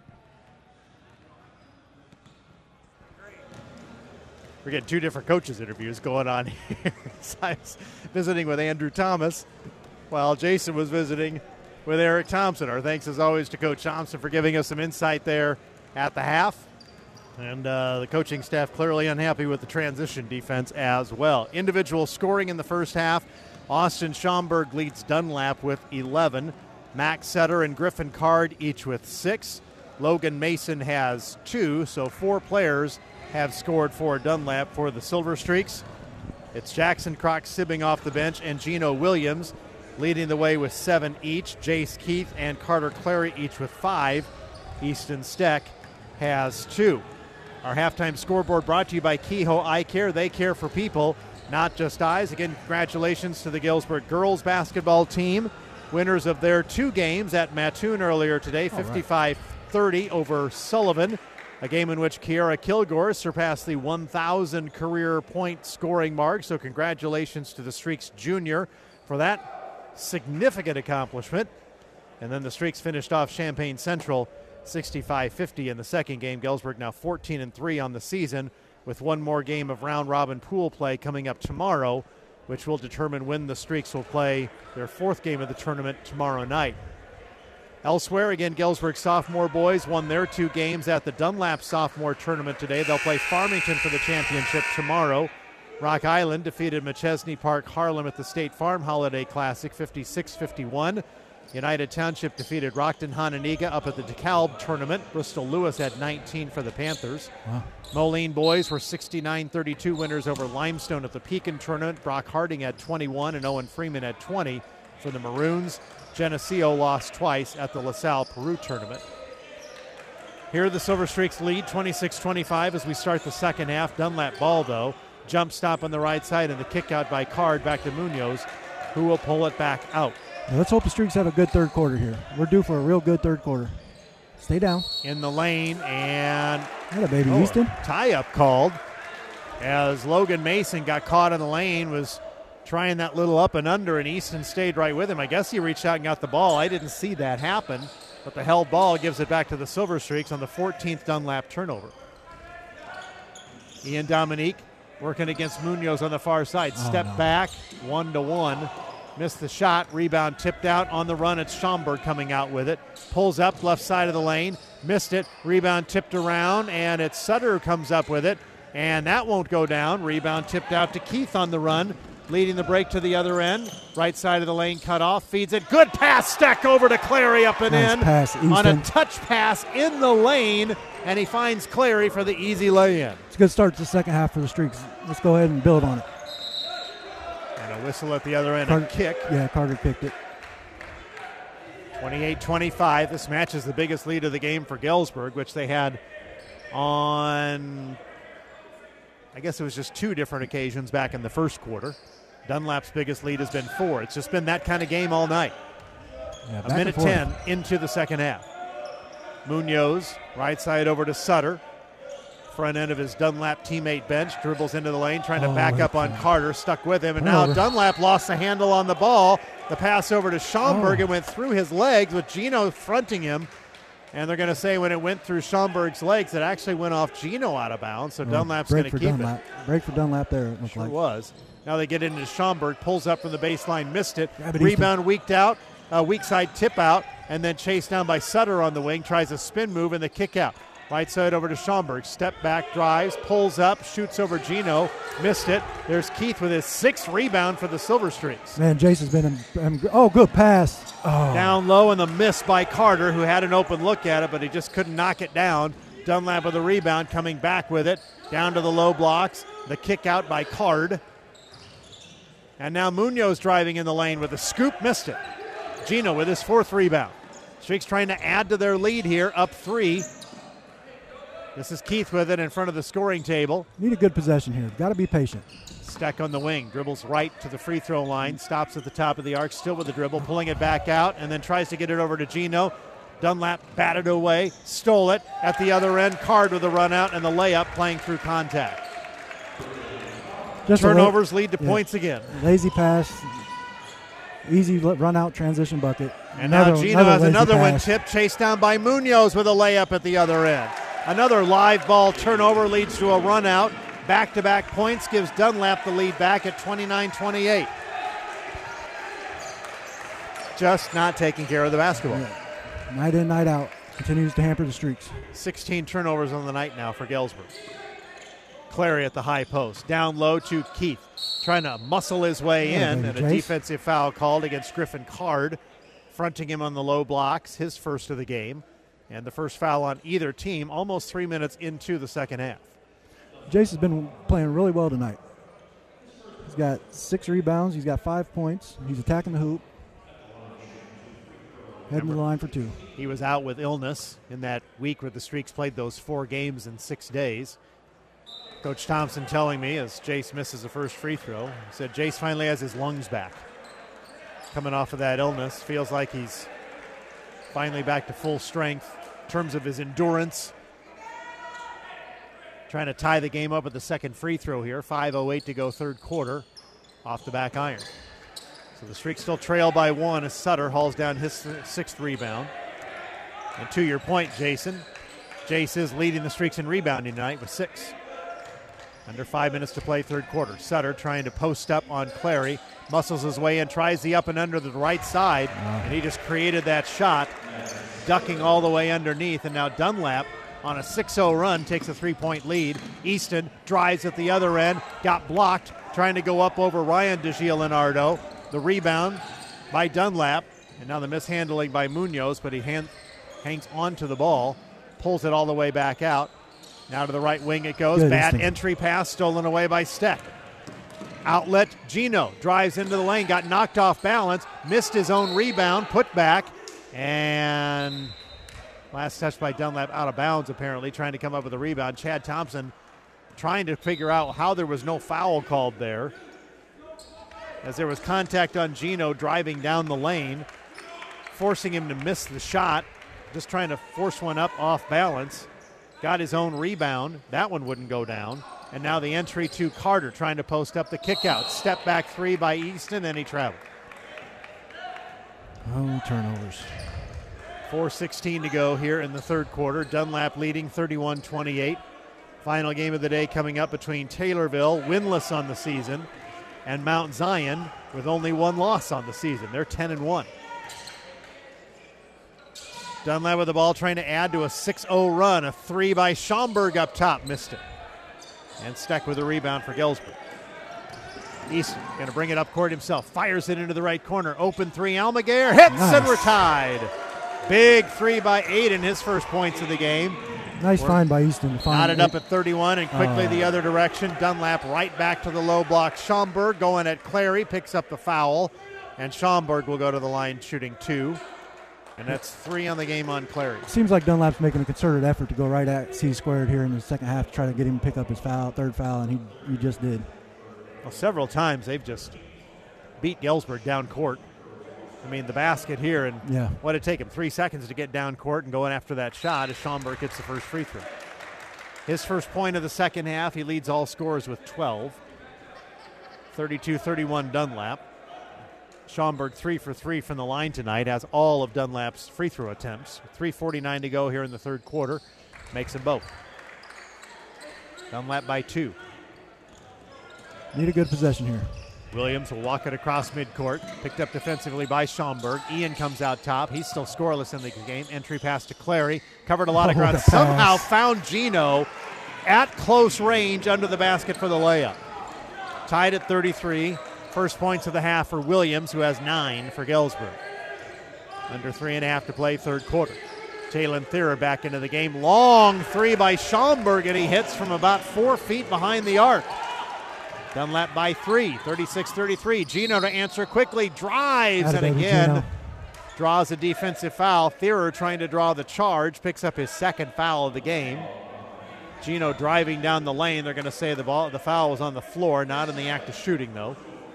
We're getting two different coaches interviews going on here. I was visiting with Andrew Thomas while Jason was visiting with Eric Thompson. Our thanks as always to Coach Thompson for giving us some insight there at the half. And uh, the coaching staff clearly unhappy with the transition defense as well. Individual scoring in the first half. Austin Schomburg leads Dunlap with eleven. Max Setter and Griffin Card each with six. Logan Mason has two, so four players have scored for Dunlap for the Silver Streaks. It's Jackson Croc Sibbing off the bench and Gino Williams leading the way with seven each. Jace Keith and Carter Clary each with five. Easton Steck has two. Our halftime scoreboard brought to you by Kehoe Eye Care. They care for people, not just eyes. Again, congratulations to the Galesburg girls basketball team, winners of their two games at Mattoon earlier today, fifty-five thirty over Sullivan. A game in which Kiara Kilgore surpassed the one thousand career point scoring mark. So congratulations to the Streaks Junior for that significant accomplishment. And then the Streaks finished off Champaign Central sixty-five fifty in the second game. Galesburg now fourteen and three on the season with one more game of round robin pool play coming up tomorrow, which will determine when the Streaks will play their fourth game of the tournament tomorrow night. Elsewhere, again, Galesburg sophomore boys won their two games at the Dunlap sophomore tournament today. They'll play Farmington for the championship tomorrow. Rock Island defeated McChesney Park Harlem at the State Farm Holiday Classic fifty-six fifty-one. United Township defeated Rockton Hononegah up at the DeKalb tournament. Bristol Lewis had nineteen for the Panthers. Wow. Moline boys were sixty-nine thirty-two winners over Limestone at the Pekin tournament. Brock Harding had twenty-one and Owen Freeman had twenty for the Maroons. Geneseo lost twice at the LaSalle Peru tournament. Here the Silver Streaks lead twenty-six twenty-five as we start the second half. Dunlap ball, though. jump stop on the right side and the kick out by Card back to Munoz, who will pull it back out. Now let's hope the Streaks have a good third quarter here. We're due for a real good third quarter. Stay down. In the lane, and What a baby, oh, Easton. tie-up called as Logan Mason got caught in the lane, was trying that little up and under, and Easton stayed right with him. I guess he reached out and got the ball. I didn't see that happen, but the held ball gives it back to the Silver Streaks on the fourteenth Dunlap turnover. Ian Dominique working against Munoz on the far side. Oh, Step no. back, one to one. Missed the shot. Rebound tipped out on the run. It's Schaumburg coming out with it. Pulls up left side of the lane. Missed it. Rebound tipped around, and it's Sutter who comes up with it. And that won't go down. Rebound tipped out to Keith on the run. Leading the break to the other end. Right side of the lane cut off. Feeds it. Good pass. Stack over to Clary up and Nice in. pass, On a Easton. touch pass in the lane. And he finds Clary for the easy lay-in. It's a good start to the second half for the Streaks. Let's go ahead and build on it. And a whistle at the other end. Carter, A kick. Yeah, Carter kicked it. twenty-eight twenty-five. This match is the biggest lead of the game for Galesburg, which they had on, I guess it was just two different occasions back in the first quarter. Dunlap's biggest lead has been four. It's just been that kind of game all night. Yeah, A back minute and forth. ten into the second half. Munoz, right side over to Sutter. Front end of his Dunlap teammate bench, dribbles into the lane, trying to Oh, back up on Carter, stuck with him, and now Turnover. Dunlap lost the handle on the ball. The pass over to Schaumburg, Oh. it went through his legs with Gino fronting him, and they're going to say when it went through Schaumburg's legs, it actually went off Gino out of bounds, so Oh, Dunlap's break going for to keep Dunlap. it. Break for Dunlap there, it looked Sure like. was. Now they get into Schaumburg, pulls up from the baseline, missed it. Grab it, Easton. Rebound weaked out, uh, weak side tip out, and then chased down by Sutter on the wing, tries a spin move and the kick out. Right side over to Schaumburg, step back, drives, pulls up, shoots over Gino, missed it. There's Keith with his sixth rebound for the Silver Streaks. Man, Jason's been in, um, oh, good pass. Oh. Down low and the miss by Carter, who had an open look at it, but he just couldn't knock it down. Dunlap with a rebound, coming back with it, down to the low blocks. The kick out by Card. And now Munoz driving in the lane with a scoop, missed it. Gino with his fourth rebound. Streaks trying to add to their lead here, up three. This is Keith with it in front of the scoring table. Need a good possession here. Got to be patient. Steck on the wing, dribbles right to the free throw line, stops at the top of the arc, still with the dribble, pulling it back out, and then tries to get it over to Gino. Dunlap batted away, stole it at the other end. Card with a run out and the layup, playing through contact. Just a la- Turnovers lead to yeah. points again. Lazy pass, easy le- run out transition bucket. And now Gino has lazy another one pass. tipped, chased down by Munoz with a layup at the other end. Another live ball turnover leads to a run out. Back-to-back points gives Dunlap the lead back at twenty-nine twenty-eight. Just not taking care of the basketball. Yeah. Night in, night out. Continues to hamper the Streaks. sixteen turnovers on the night now for Galesburg. Clary at the high post. Down low to Keith. Trying to muscle his way Yeah, in, baby, and a Jace. defensive foul called against Griffin Card, fronting him on the low blocks, his first of the game. And the first foul on either team almost three minutes into the second half. Jace has been playing really well tonight. He's got six rebounds. He's got five points. He's attacking the hoop. Heading to the line for two. He was out with illness in that week where the Streaks played those four games in six days. Coach Thompson telling me as Jace misses the first free throw, he said Jace finally has his lungs back. Coming off of that illness, feels like he's finally back to full strength in terms of his endurance. Trying to tie the game up at the second free throw here. five oh eight to go third quarter off the back iron. So the Streaks still trail by one as Sutter hauls down his sixth rebound. And to your point, Jason, Jace is leading the Streaks in rebounding tonight with six. Under five minutes to play third quarter. Sutter trying to post up on Clary. Muscles his way in, tries the up and under to the right side, and he just created that shot, ducking all the way underneath. And now Dunlap on a six oh run takes a three-point lead. Easton drives at the other end, got blocked, trying to go up over Ryan DeGio-Leonardo. The rebound by Dunlap, and now the mishandling by Munoz, but he hand, hangs on to the ball, pulls it all the way back out. Now to the right wing it goes. Good Bad instinct. entry pass stolen away by Steck. Outlet, Gino drives into the lane, got knocked off balance, missed his own rebound, put back, and last touch by Dunlap out of bounds apparently, trying to come up with a rebound. Chad Thompson trying to figure out how there was no foul called there, as there was contact on Gino driving down the lane, forcing him to miss the shot, just trying to force one up off balance. Got his own rebound. That one wouldn't go down. And now the entry to Carter, trying to post up the kick out. Step back three by Easton, and he traveled. Oh, turnovers. four sixteen to go here in the third quarter. Dunlap leading thirty-one twenty-eight. Final game of the day coming up between Taylorville, winless on the season, and Mount Zion with only one loss on the season. They're ten and one. Dunlap with the ball, trying to add to a six oh run. A three by Schaumburg up top, missed it. And Steck with a rebound for Galesburg. Easton going to bring it up court himself. Fires it into the right corner. Open three. Almaguer hits, nice. And we're tied. Big three by Aiden, his first points of the game. Nice we're find by Easton. To find knotted up at thirty-one, and quickly uh, the other direction. Dunlap right back to the low block. Schaumburg going at Clary, picks up the foul. And Schaumburg will go to the line shooting two. And that's three on the game on Clary. Seems like Dunlap's making a concerted effort to go right at C squared here in the second half to try to get him to pick up his foul, third foul, and he, he just did. Well, several times they've just beat Galesburg down court. I mean, the basket here, and yeah. what did it take him? Three seconds to get down court and going after that shot as Schaumburg gets the first free throw. His first point of the second half, he leads all scorers with twelve. thirty-two thirty-one Dunlap. Schaumburg three for three from the line tonight, has all of Dunlap's free throw attempts. three forty-nine to go here in the third quarter. Makes them both. Dunlap by two. Need a good possession here. Williams will walk it across midcourt. Picked up defensively by Schaumburg. Ian comes out top. He's still scoreless in the game. Entry pass to Clary. Covered a lot of Oh, ground. the Somehow pass. found Gino at close range under the basket for the layup. Tied at thirty-three. First points of the half for Williams, who has nine for Galesburg. Under three and a half to play, third quarter. Jalen Thierer back into the game. Long three by Schaumburg, and he hits from about four feet behind the arc. Dunlap by three, thirty-six thirty-three. Gino to answer quickly, drives, and again Gino. draws a defensive foul. Thierer trying to draw the charge, picks up his second foul of the game. Gino driving down the lane. They're going to say the ball, the foul was on the floor, not in the act of shooting, though.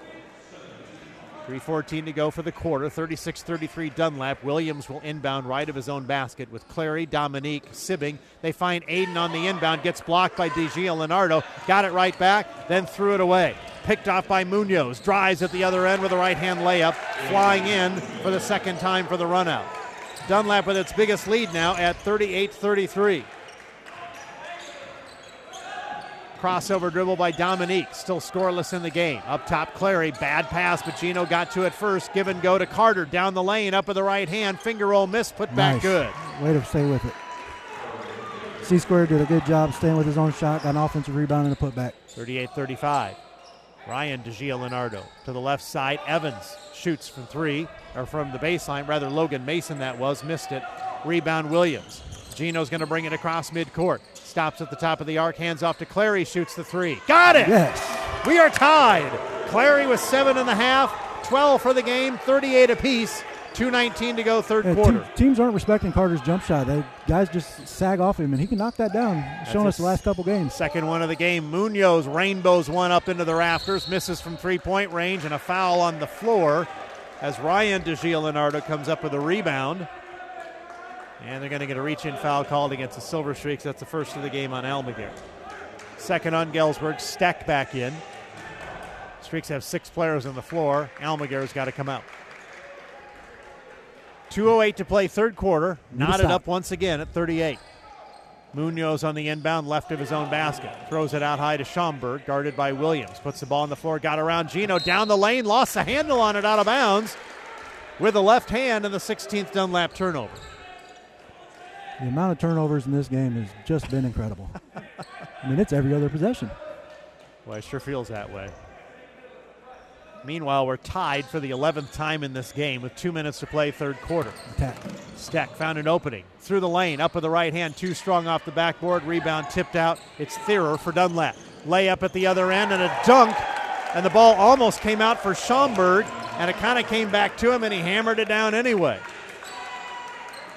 three fourteen to go for the quarter. thirty-six thirty-three Dunlap. Williams will inbound right of his own basket with Clary, Dominique, Sibbing. They find Aiden on the inbound. Gets blocked by DiGio Leonardo. Got it right back, then threw it away. Picked off by Munoz. Drives at the other end with a right-hand layup. Flying in for the second time for the run-out. Dunlap with its biggest lead now at thirty-eight thirty-three. Crossover dribble by Dominique, still scoreless in the game. Up top, Clary, bad pass, but Gino got to it first. Give and go to Carter, down the lane, up with the right hand. Finger roll miss, put back Nice. good. Way to stay with it. C squared did a good job staying with his own shot, got an offensive rebound and a putback. thirty-eight thirty-five. Ryan DeGio Leonardo to the left side. Evans shoots from three, or from the baseline, rather Logan Mason that was, missed it. Rebound Williams. Gino's going to bring it across midcourt. Stops at the top of the arc, hands off to Clary, shoots the three. Got it! Yes. We are tied. Clary with seven and a half, twelve for the game, thirty-eight apiece. two nineteen to go, third Yeah, quarter. te- teams aren't respecting Carter's jump shot. They guys just sag off him, and he can knock that down. That's Shown us his the last couple games. Second one of the game. Munoz rainbows one up into the rafters, misses from three-point range, and a foul on the floor as Ryan DeGio Leonardo comes up with a rebound. And they're going to get a reach-in foul called against the Silver Streaks. That's the first of the game on Almaguer. Second on Galesburg. Steck back in. Streaks have six players on the floor. Almaguer's got to come out. two oh eight to play, third quarter. Knotted up once again at thirty-eight. Munoz on the inbound, left of his own basket. Throws it out high to Schaumburg, guarded by Williams. Puts the ball on the floor, got around Gino. Down the lane, lost the handle on it out of bounds with the left hand, and the sixteenth Dunlap turnover. The amount of turnovers in this game has just been incredible. I mean, it's every other possession. Well, it sure feels that way. Meanwhile, we're tied for the eleventh time in this game with two minutes to play, third quarter. Attack. Steck found an opening. Through the lane, up with the right hand, too strong off the backboard. Rebound tipped out. It's Thierer for Dunlap. Layup at the other end and a dunk. And the ball almost came out for Schaumburg, and it kind of came back to him, and he hammered it down anyway.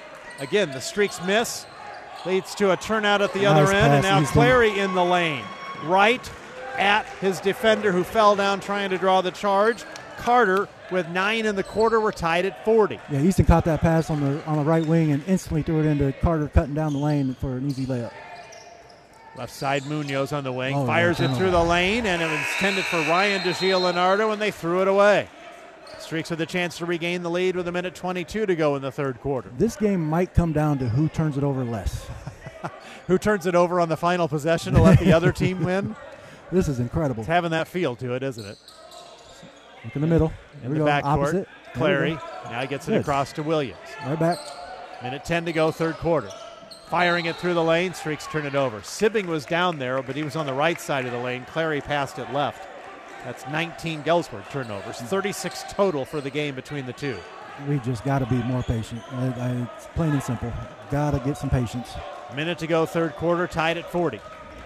Again, the streaks miss. Leads to a turnout at the Nice other end, and pass, now Easton. Clary in the lane. right at his defender who fell down trying to draw the charge. Carter with nine in the quarter. We're tied at forty. Yeah, Easton caught that pass on the on the right wing and instantly threw it into Carter cutting down the lane for an easy layup. Left side Munoz on the wing. Oh, fires yeah, it through the lane, and it was intended for Ryan DeGio-Leonardo, and they threw it away. Streaks with a chance to regain the lead with a minute twenty-two to go in the third quarter. This game might come down to who turns it over less. Who turns it over on the final possession to let the other team win? This is incredible. It's having that feel to it, isn't it? Look in the middle. There In we the go. backcourt, Opposite. Clary. Now he gets it Good. across to Williams. Right back. Minute ten to go, third quarter. Firing it through the lane, Streaks turn it over. Sibbing was down there, but he was on the right side of the lane. Clary passed it left. That's nineteen Galesburg turnovers, thirty-six total for the game between the two. We just got to be more patient. I, I, it's plain and simple. Got to get some patience. Minute to go, third quarter, tied at forty.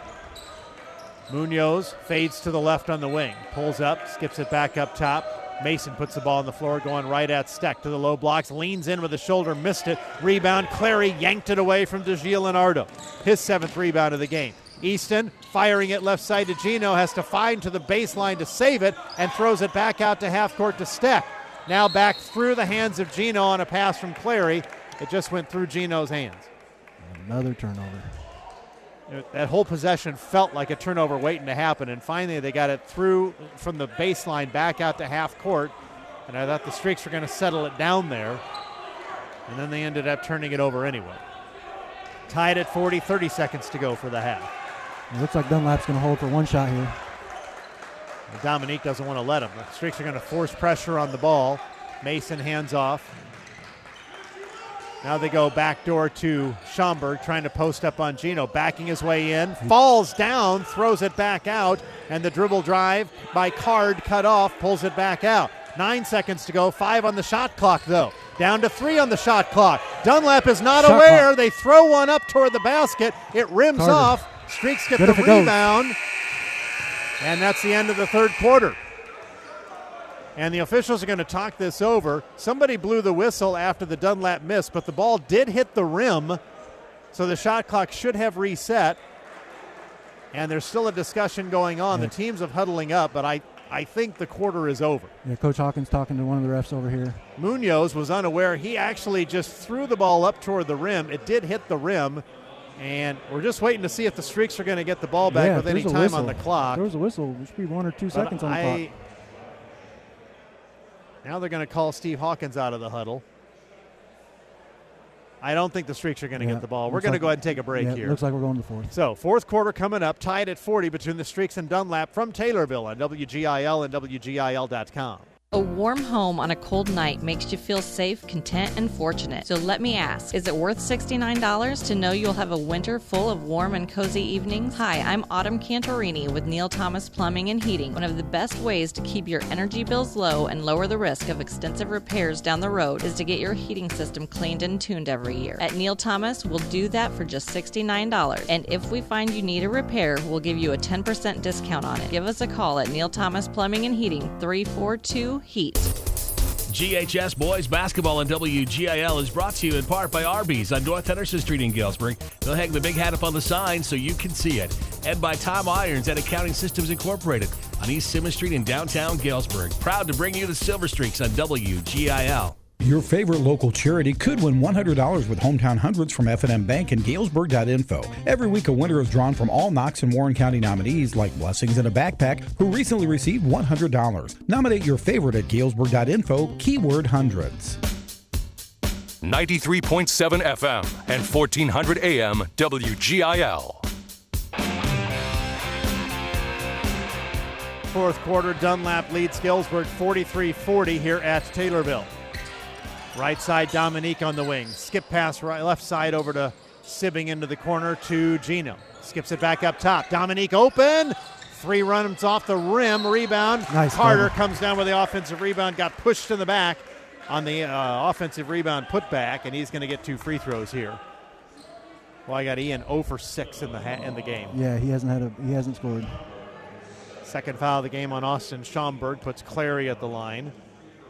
Munoz fades to the left on the wing, pulls up, skips it back up top. Mason puts the ball on the floor, going right at Steck to the low blocks, leans in with a shoulder, missed it. Rebound, Clary yanked it away from DeGio-Leonardo. His seventh rebound of the game. Easton firing it left side to Gino, has to find to the baseline to save it, and throws it back out to half court to Steck. Now back through the hands of Gino on a pass from Clary. It just went through Gino's hands. Another turnover. That whole possession felt like a turnover waiting to happen, and finally they got it through from the baseline back out to half court, and I thought the Streaks were going to settle it down there, and then they ended up turning it over anyway. Tied at forty, thirty seconds to go for the half. It looks like Dunlap's going to hold for one shot here. And Dominique doesn't want to let him. The Streaks are going to force pressure on the ball. Mason hands off. Now they go backdoor to Schomburg, trying to post up on Gino, backing his way in, falls down, throws it back out, and the dribble drive by Card cut off, pulls it back out. Nine seconds to go, five on the shot clock though. Down to three on the shot clock. Dunlap is not Shot aware. clock. They throw one up toward the basket. It rims Carter. off. Streaks get Good the if it goes. rebound. And that's the end of the third quarter. And the officials are going to talk this over. Somebody blew the whistle after the Dunlap miss, but the ball did hit the rim, so the shot clock should have reset. And there's still a discussion going on. Yeah. The teams are huddling up, but I, I think the quarter is over. Yeah, Coach Hawkins talking to one of the refs over here. Munoz was unaware. He actually just threw the ball up toward the rim. It did hit the rim, and we're just waiting to see if the Streaks are going to get the ball back yeah, with if any there's a time whistle, on the clock. If there was a whistle. There should be one or two But seconds on the I, clock. Now they're going to call Steve Hawkins out of the huddle. I don't think the Streaks are going to Yeah, get the ball. We're looks going to like- go ahead and take a break yeah, here. Looks like we're going to the fourth. So, fourth quarter coming up, tied at forty between the Streaks and Dunlap from Taylorville on W G I L and W G I L dot com. A warm home on a cold night makes you feel safe, content, and fortunate. So let me ask, is it worth sixty-nine dollars to know you'll have a winter full of warm and cozy evenings? Hi, I'm Autumn Cantorini with Neil Thomas Plumbing and Heating. One of the best ways to keep your energy bills low and lower the risk of extensive repairs down the road is to get your heating system cleaned and tuned every year. At Neil Thomas, we'll do that for just sixty-nine dollars. And if we find you need a repair, we'll give you a ten percent discount on it. Give us a call at Neil Thomas Plumbing and Heating, three four two HEAT. G H S Boys Basketball on W G I L is brought to you in part by Arby's on North Henderson Street in Galesburg. They'll hang the big hat up on the sign so you can see it. And by Tom Irons at Accounting Systems Incorporated on East Simmons Street in downtown Galesburg. Proud to bring you the Silver Streaks on W G I L. Your favorite local charity could win one hundred dollars with Hometown Hundreds from F and M Bank and Galesburg dot info. Every week, a winner is drawn from all Knox and Warren County nominees like Blessings in a Backpack, who recently received one hundred dollars. Nominate your favorite at Galesburg dot info, keyword hundreds. ninety-three point seven F M and fourteen hundred A M W G I L. Fourth quarter, Dunlap leads Galesburg forty-three forty here at Taylorville. Right side, Dominique on the wing. Skip pass right, left side over to Sibbing into the corner to Gino. Skips it back up top. Dominique open. Three runs off the rim. Rebound. Nice Carter cover. comes down with the offensive rebound. Got pushed in the back on the uh, offensive rebound putback, and he's going to get two free throws here. Well, I got Ian zero for six in the ha- in the game. Yeah, he hasn't had a he hasn't scored. Second foul of the game on Austin Schomburg puts Clary at the line.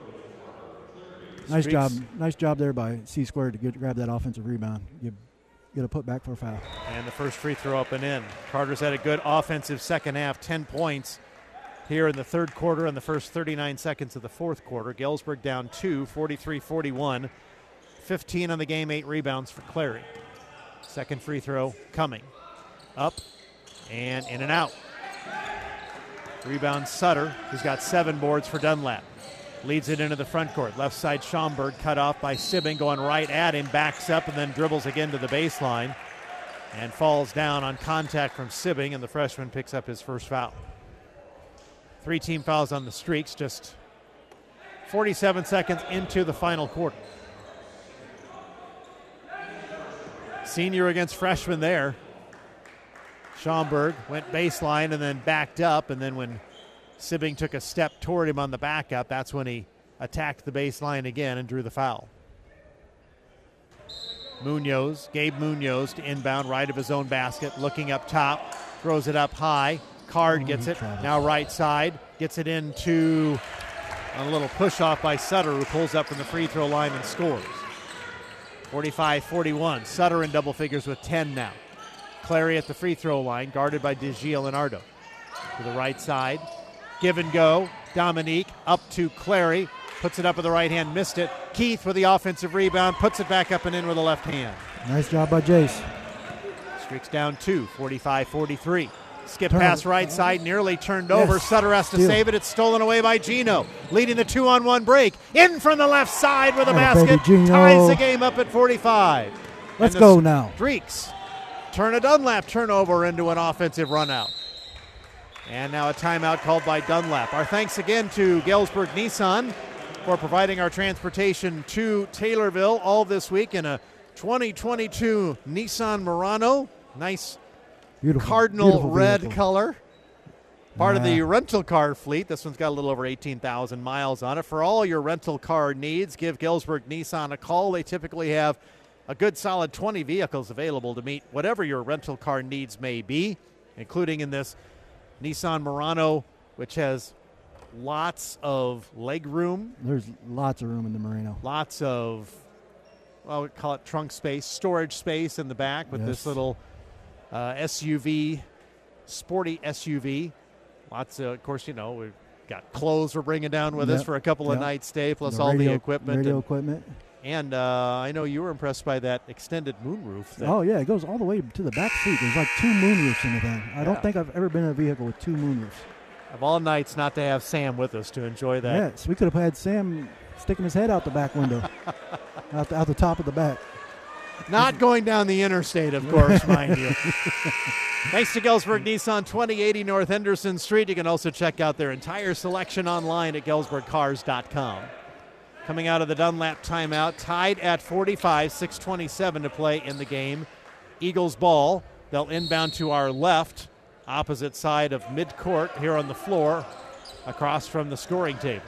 Nice Streaks- job, nice job there by C Squared to get, grab that offensive rebound. Give get a putback for a foul. And the first free throw up and in. Carter's had a good offensive second half, ten points here in the third quarter and the first thirty-nine seconds of the fourth quarter. Galesburg down two, forty-three forty-one. fifteen on the game, eight rebounds for Clary. Second free throw coming. Up and in and out. Rebound Sutter, who's got seven boards for Dunlap. Leads it into the front court. Left side Schaumburg cut off by Sibbing, going right at him, backs up and then dribbles again to the baseline and falls down on contact from Sibbing, and the freshman picks up his first foul. Three team fouls on the Streaks, just forty-seven seconds into the final quarter. Senior against freshman there. Schaumburg went baseline and then backed up, and then when Sibbing took a step toward him on the backup, that's when he attacked the baseline again and drew the foul. Munoz, Gabe Munoz to inbound right of his own basket, looking up top, throws it up high. Card gets it, now right side, gets it into a little push off by Sutter, who pulls up from the free throw line and scores. forty-five forty-one, Sutter in double figures with ten now. Clary at the free throw line, guarded by DeGio Leonardo. To the right side, give and go. Dominique up to Clary, puts it up with the right hand, missed it. Keith with the offensive rebound, puts it back up and in with the left hand. Nice job by Jace. Streaks down two, forty-five forty-three. Skip Turn pass it. right side, nearly turned Yes. over. Sutter has to Steal. save it. It's stolen away by Gino, leading the two-on-one break. In from the left side with a Oh, basket. baby, Gino. Ties the game up at forty-five. Let's And the go now. Streaks turn a Dunlap turnover into an offensive run out. And now a timeout called by Dunlap. Our thanks again to Galesburg Nissan for providing our transportation to Taylorville all this week in a twenty twenty-two Nissan Murano. Nice Beautiful, cardinal beautiful red vehicle. color. Part of the Yeah. rental car fleet. This one's got a little over eighteen thousand miles on it. For all your rental car needs, give Galesburg Nissan a call. They typically have a good solid twenty vehicles available to meet whatever your rental car needs may be, including in this Nissan Murano, which has lots of leg room, There's lots of room in the Merino. lots of, well, we call it trunk space, storage space in the back with Yes. this little uh, S U V, sporty S U V. Lots of, of course, you know, we've got clothes we're bringing down with us Yep, for a couple of yep. nights stay, plus The all radio- the equipment. radio and, equipment. And uh, I know you were impressed by that extended moonroof. That Oh, yeah, it goes all the way to the back seat. There's like two moonroofs in the thing. I Yeah. don't think I've ever been in a vehicle with two moonroofs. Of all nights not to have Sam with us to enjoy that. Yes, we could have had Sam sticking his head out the back window, out, the, out the top of the back. Not going down the interstate, of course, mind you. Thanks to Galesburg Nissan, twenty eighty North Henderson Street. You can also check out their entire selection online at galesburg cars dot com. Coming out of the Dunlap timeout, tied at forty-five, six twenty-seven to play in the game. Eagles ball. They'll inbound to our left, opposite side of midcourt here on the floor, across from the scoring table.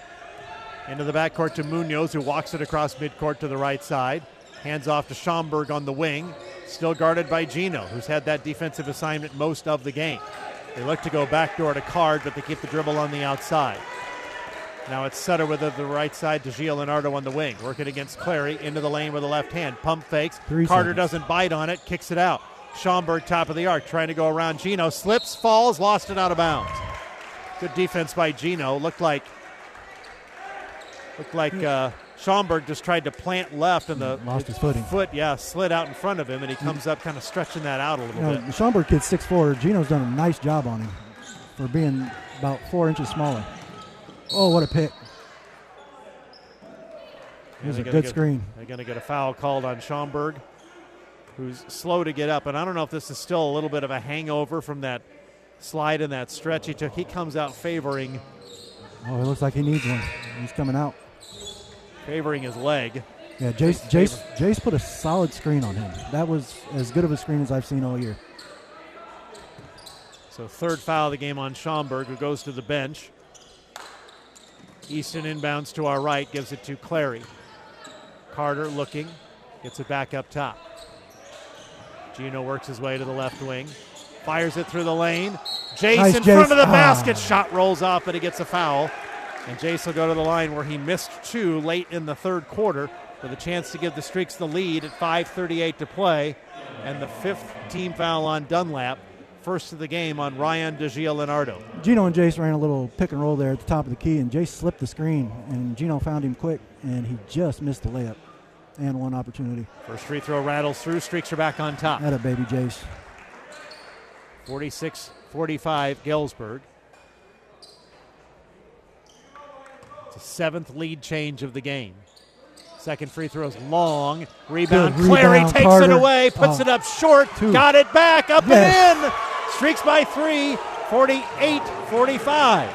Into the backcourt to Munoz, who walks it across midcourt to the right side. Hands off to Schaumburg on the wing. Still guarded by Gino, who's had that defensive assignment most of the game. They look to go backdoor to Card, but they keep the dribble on the outside. Now it's Sutter with the, the right side to Gio Leonardo on the wing. Working against Clary, into the lane with the left hand. Pump fakes. Three Carter seconds. doesn't bite on it, kicks it out. Schaumburg top of the arc, trying to go around Gino. Slips, falls, lost it out of bounds. Good defense by Gino. Looked like looked like uh, Schaumburg just tried to plant left, and the Lost his footing. foot, yeah, slid out in front of him, and he comes up kind of stretching that out a little You know, bit. the Schaumburg kid's six foot four. Gino's done a nice job on him for being about four inches smaller. Oh, what a pick. It was they're a gonna good get- screen. They're going to get a foul called on Schaumburg, who's slow to get up. And I don't know if this is still a little bit of a hangover from that slide and that stretch he took. He comes out favoring Oh, it looks like he needs one. He's coming out. favoring his leg. Yeah, Jace, Jace, Jace put a solid screen on him. That was as good of a screen as I've seen all year. So third foul of the game on Schaumburg, who goes to the bench. Easton inbounds to our right, gives it to Clary. Carter looking, gets it back up top. Gino works his way to the left wing, fires it through the lane. Jace Nice, in Jace. front of the Ah. basket, shot rolls off, but he gets a foul. And Jace will go to the line where he missed two late in the third quarter with a chance to give the Streaks the lead at five thirty-eight to play and the fifth team foul on Dunlap. First of the game on Ryan DeGio-Leonardo. Gino and Jace ran a little pick and roll there at the top of the key, and Jace slipped the screen, and Gino found him quick, and he just missed the layup and one opportunity. First free throw rattles through. Streaks are back on top. Atta baby Jace. forty-six forty-five Galesburg. It's a seventh lead change of the game. Second free throw is long. Rebound. Good Clary rebound, takes Carter. it away, puts Oh. it up short. Two. Got it back, up Yes. and in. Streaks by three, forty-eight forty-five.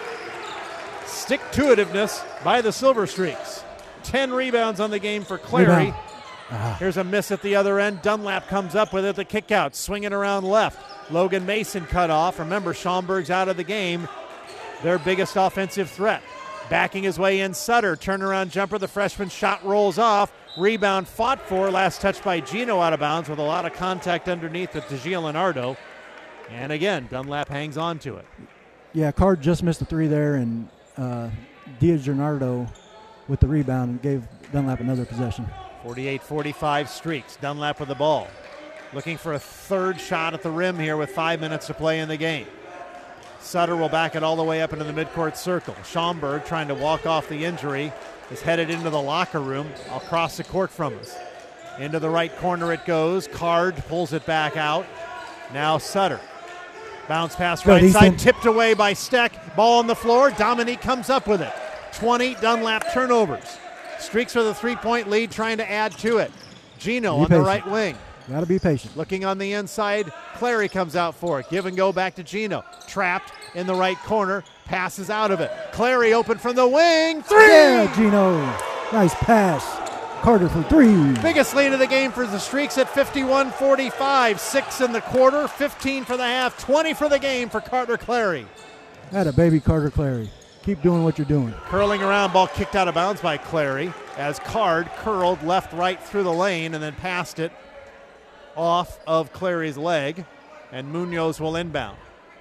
Stick-to-itiveness by the Silver Streaks. Ten rebounds on the game for Clary. Rebound. Ah. Here's a miss at the other end. Dunlap comes up with it. The kick out, swinging around left. Logan Mason cut off. Remember, Schaumburg's out of the game. Their biggest offensive threat. Backing his way in, Sutter. Turnaround jumper. The freshman shot rolls off. Rebound fought for. Last touch by Gino out of bounds with a lot of contact underneath with DeGio-Leonardo. And again, Dunlap hangs on to it. Yeah, Card just missed a three there, and uh, DiGianardo with the rebound and gave Dunlap another possession. forty-eight forty-five Streaks. Dunlap with the ball. Looking for a third shot at the rim here with five minutes to play in the game. Sutter will back it all the way up into the midcourt circle. Schaumburg, trying to walk off the injury, is headed into the locker room across the court from us. Into the right corner it goes. Card pulls it back out. Now Sutter. Bounce pass Good, right Easton. side, tipped away by Steck. Ball on the floor. Dominique comes up with it. twenty Dunlap turnovers. Streaks with a three-point lead, trying to add to it. Gino Be on patient. the right wing. Got to be patient. Looking on the inside, Clary comes out for it. Give and go back to Gino. Trapped in the right corner, passes out of it. Clary open from the wing. Three! Yeah, Gino. Nice pass. Carter for three. Biggest lead of the game for the Streaks at fifty-one forty-five. Six in the quarter, fifteen for the half, twenty for the game for Carter Clary. Atta baby Carter Clary. Keep doing what you're doing. Curling around, ball kicked out of bounds by Clary as Card curled left, right through the lane and then passed it off of Clary's leg, and Munoz will inbound.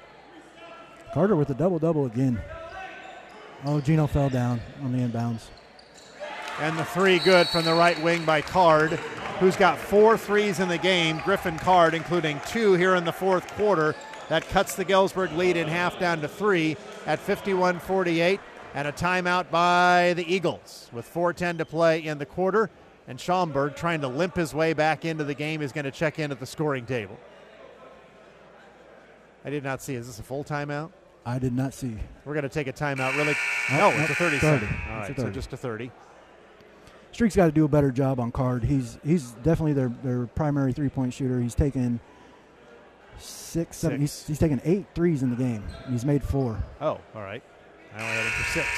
Carter with a double-double again. Oh, Gino fell down on the inbounds. And the three good from the right wing by Card, who's got four threes in the game. Griffin Card, including two here in the fourth quarter. That cuts the Galesburg lead in half down to three at fifty-one forty-eight. And a timeout by the Eagles with four ten to play in the quarter. And Schaumburg, trying to limp his way back into the game, is going to check in at the scoring table. I did not see. Is this a full timeout? I did not see. We're going to take a timeout. Really? Oh, No, no, it's a thirty. thirty. second. All It's a right, so thirty. just a thirty. Streaks got to do a better job on Card. He's he's definitely their, their primary three-point shooter. He's taken six, seven. Six. He's, he's taken eight threes in the game. He's made four. Oh, all right. I only had him for six.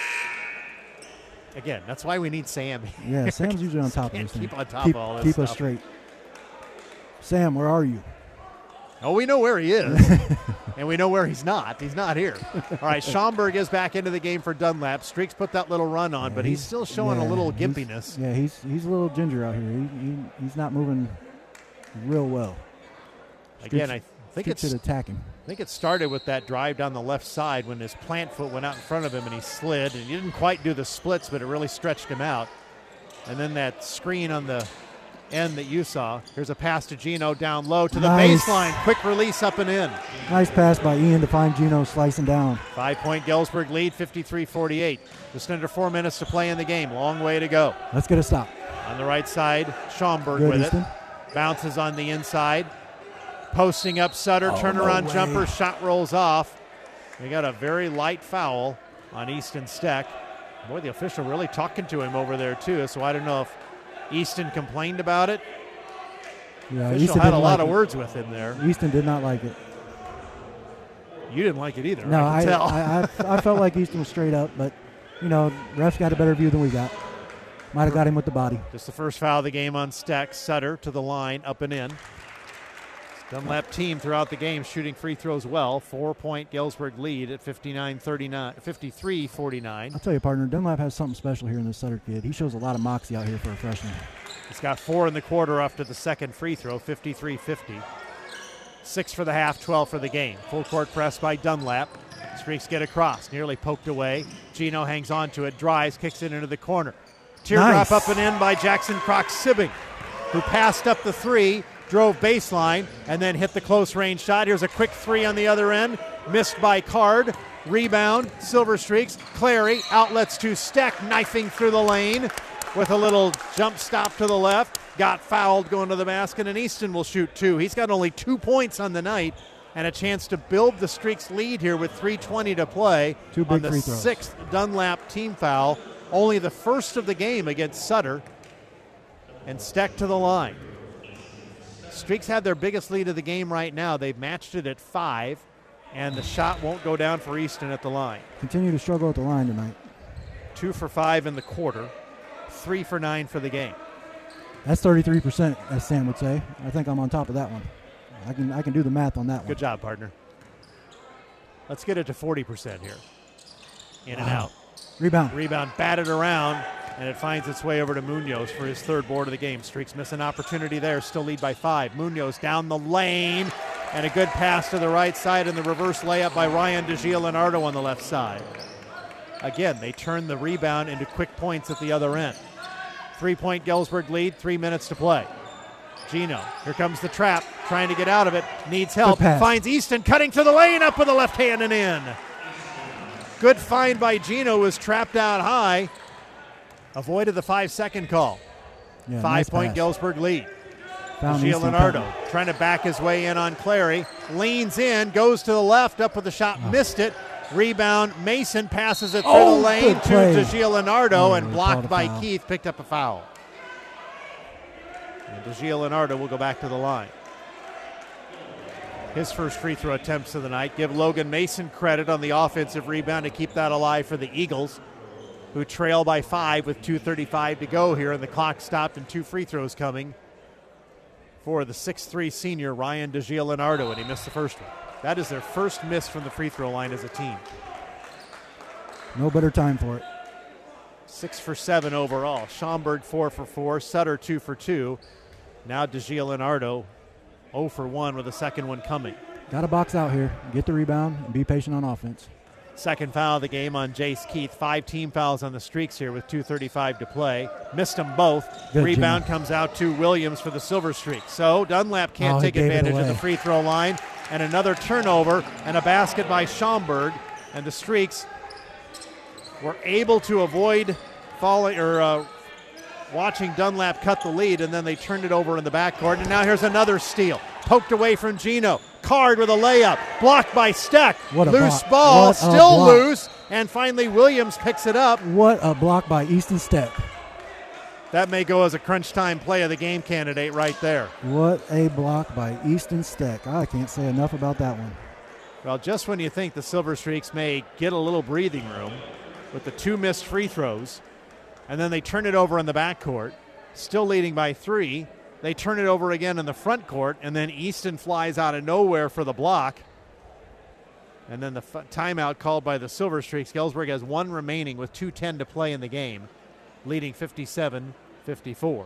Again, that's why we need Sam. Yeah, Sam's usually on top of Can't this thing. keep on top keep, of all this Keep stuff. us straight. Sam, where are you? Oh, we know where he is, and we know where he's not. He's not here. All right, Schaumburg is back into the game for Dunlap. Streaks put that little run on, Yeah, but he's, still showing yeah, a little he's- gimpiness. Yeah, he's he's a little ginger out here. He, he he's not moving real well. Again, Streaks- I think Streaks it's should attack him. I think it started with that drive down the left side when his plant foot went out in front of him and he slid, and he didn't quite do the splits, but it really stretched him out. And then that screen on the end that you saw. Here's a pass to Gino down low to the Nice. baseline. Quick release up and in. Nice pass by Ian to find Gino slicing down. Five-point Galesburg lead, fifty-three forty-eight. Just under four minutes to play in the game. Long way to go. Let's get a stop. On the right side, Schaumburg Good, with Easton. it. Bounces on the inside. Posting up Sutter, Oh, turnaround no jumper, way. shot rolls off. We got a very light foul on Easton Steck. Boy, the official really talking to him over there too, so I don't know if Easton complained about it. Yeah, Official Easton had a didn't lot like of it. words with him there. Easton did not like it. You didn't like it either, No, I I can tell. I, I, I felt like Easton was straight up, but you know, refs got a better view than we got. Might have got him with the body. Just the first foul of the game on Steck. Sutter to the line, up and in. Dunlap team throughout the game shooting free throws well. Four-point Galesburg lead at fifty-nine thirty-nine, fifty-three forty-nine. I'll tell you, partner, Dunlap has something special here in this Sutter kid. He shows a lot of moxie out here for a freshman. He's got four in the quarter after the second free throw, fifty-three fifty. Six for the half, twelve for the game. Full court press by Dunlap. Streaks get across, nearly poked away. Gino hangs on to it, drives, kicks it into the corner. Teardrop Nice. up and in by Jackson Croc Sibbing, who passed up the three, drove baseline, and then hit the close range shot. Here's a quick three on the other end, missed by Card. Rebound, Silver Streaks. Clary outlets to Steck, knifing through the lane with a little jump stop to the left. Got fouled going to the basket, and Easton will shoot two. He's got only two points on the night and a chance to build the Streaks lead here with three twenty to play. Two big on the free throws. Sixth Dunlap team foul. Only the first of the game against Sutter. And Steck to the line. Streaks have their biggest lead of the game right now. They've matched it at five. And the shot won't go down for Easton at the line. Continue to struggle at the line tonight. Two for five in the quarter. Three for nine for the game. That's thirty-three percent, as Sam would say. I think I'm on top of that one. I can I can do the math on that one. Good job, partner. Let's get it to forty percent here. In and Wow. out. Rebound. Rebound batted around, and it finds its way over to Munoz for his third board of the game. Streaks miss an opportunity there, still lead by five. Munoz down the lane, and a good pass to the right side, and the reverse layup by Ryan DeGio-Leonardo on the left side. Again, they turn the rebound into quick points at the other end. Three-point Galesburg lead, three minutes to play. Gino, here comes the trap, trying to get out of it, needs help, Good pass. finds Easton cutting to the lane, up with the left hand and in. Good find by Gino, was trapped out high, avoided the five-second call. Yeah, Five-point nice pass. Galesburg lead. Found Easton Leonardo cutting. trying to back his way in on Clary, leans in, goes to the left, up with the shot, missed it. Rebound, Mason passes it through Oh, the lane good to play. DeGio-Leonardo, Oh, and he blocked called a by foul. Keith, picked up a foul. And DeGio-Leonardo will go back to the line. His first free throw attempts of the night. Give Logan Mason credit on the offensive rebound to keep that alive for the Eagles, who trail by five with two thirty-five to go here, and the clock stopped and two free throws coming for the six three senior Ryan DeGio-Leonardo, and he missed the first one. That is their first miss from the free throw line as a team. No better time for it. Six for seven overall. Schaumburg four for four. Sutter two for two. Now DeGio-Leonardo zero for one with a second one coming. Got to box out here, get the rebound, and be patient on offense. Second foul of the game on Jace Keith. Five team fouls on the Streaks here with two thirty-five to play. Missed them both. Good, Rebound Jimmy. comes out to Williams for the Silver Streaks. So Dunlap can't Oh, he take gave it advantage of the away. free throw line. And another turnover and a basket by Schaumburg. And the Streaks were able to avoid falling or uh, watching Dunlap cut the lead, and then they turned it over in the backcourt. And now here's another steal. Poked away from Gino. Card with a layup. Blocked by Steck. What a Loose block. ball. What a Still block. loose. And finally Williams picks it up. What a block by Easton Steck. That may go as a crunch time play of the game candidate right there. What a block by Easton Steck. I can't say enough about that one. Well, just when you think the Silver Streaks may get a little breathing room with the two missed free throws, and then they turn it over in the backcourt, still leading by three. They turn it over again in the front court, and then Easton flies out of nowhere for the block. And then the f- timeout called by the Silver Streaks. Galesburg has one remaining with two ten to play in the game, leading fifty-seven fifty-four.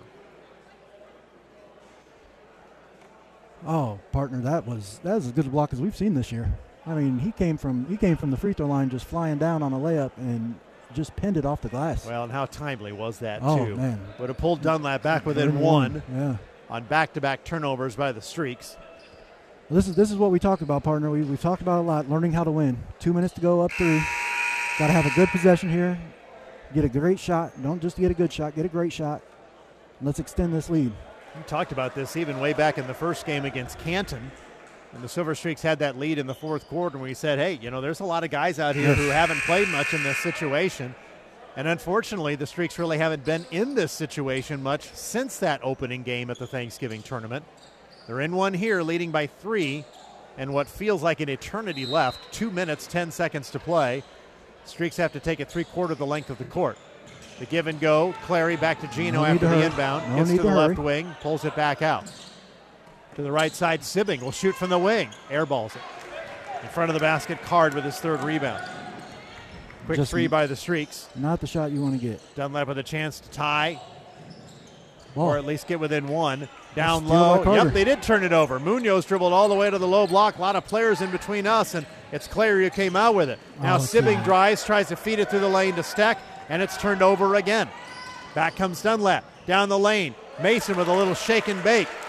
Oh, partner, that was that was as good a block as we've seen this year. I mean, he came from he came from the free throw line just flying down on a layup and just pinned it off the glass. Well, and how timely was that, Oh, too? man. Would have pulled Dunlap back within Within one, one, yeah. on back-to-back turnovers by the Streaks. This is this is what we talked about, partner. We we've talked about a lot, learning how to win. Two minutes to go, up three. Got to have a good possession here. Get a great shot. Don't just get a good shot. Get a great shot. Let's extend this lead. We talked about this even way back in the first game against Canton. And the Silver Streaks had that lead in the fourth quarter, and we said, hey, you know, there's a lot of guys out here who haven't played much in this situation. And unfortunately, the Streaks really haven't been in this situation much since that opening game at the Thanksgiving tournament. They're in one here, leading by three, and what feels like an eternity left. Two minutes, ten seconds to play. Streaks have to take it three-quarter the length of the court. The give and go. Clary back to Gino No need after to the hurry. inbound. No Gets need to to the hurry. left wing, pulls it back out. To the right side, Sibbing will shoot from the wing. Airballs it. In front of the basket, Card with his third rebound. Quick Just three n- by the Streaks. Not the shot you want to get. Dunlap with a chance to tie, Ball. or at least get within one. Down Steal by low. Carter. Yep, they did turn it over. Munoz dribbled all the way to the low block. A lot of players in between us, and it's Clary who came out with it. Now Oh, Sibbing God. drives, tries to feed it through the lane to Steck, and it's turned over again. Back comes Dunlap. Down the lane. Mason with a little shake and bake.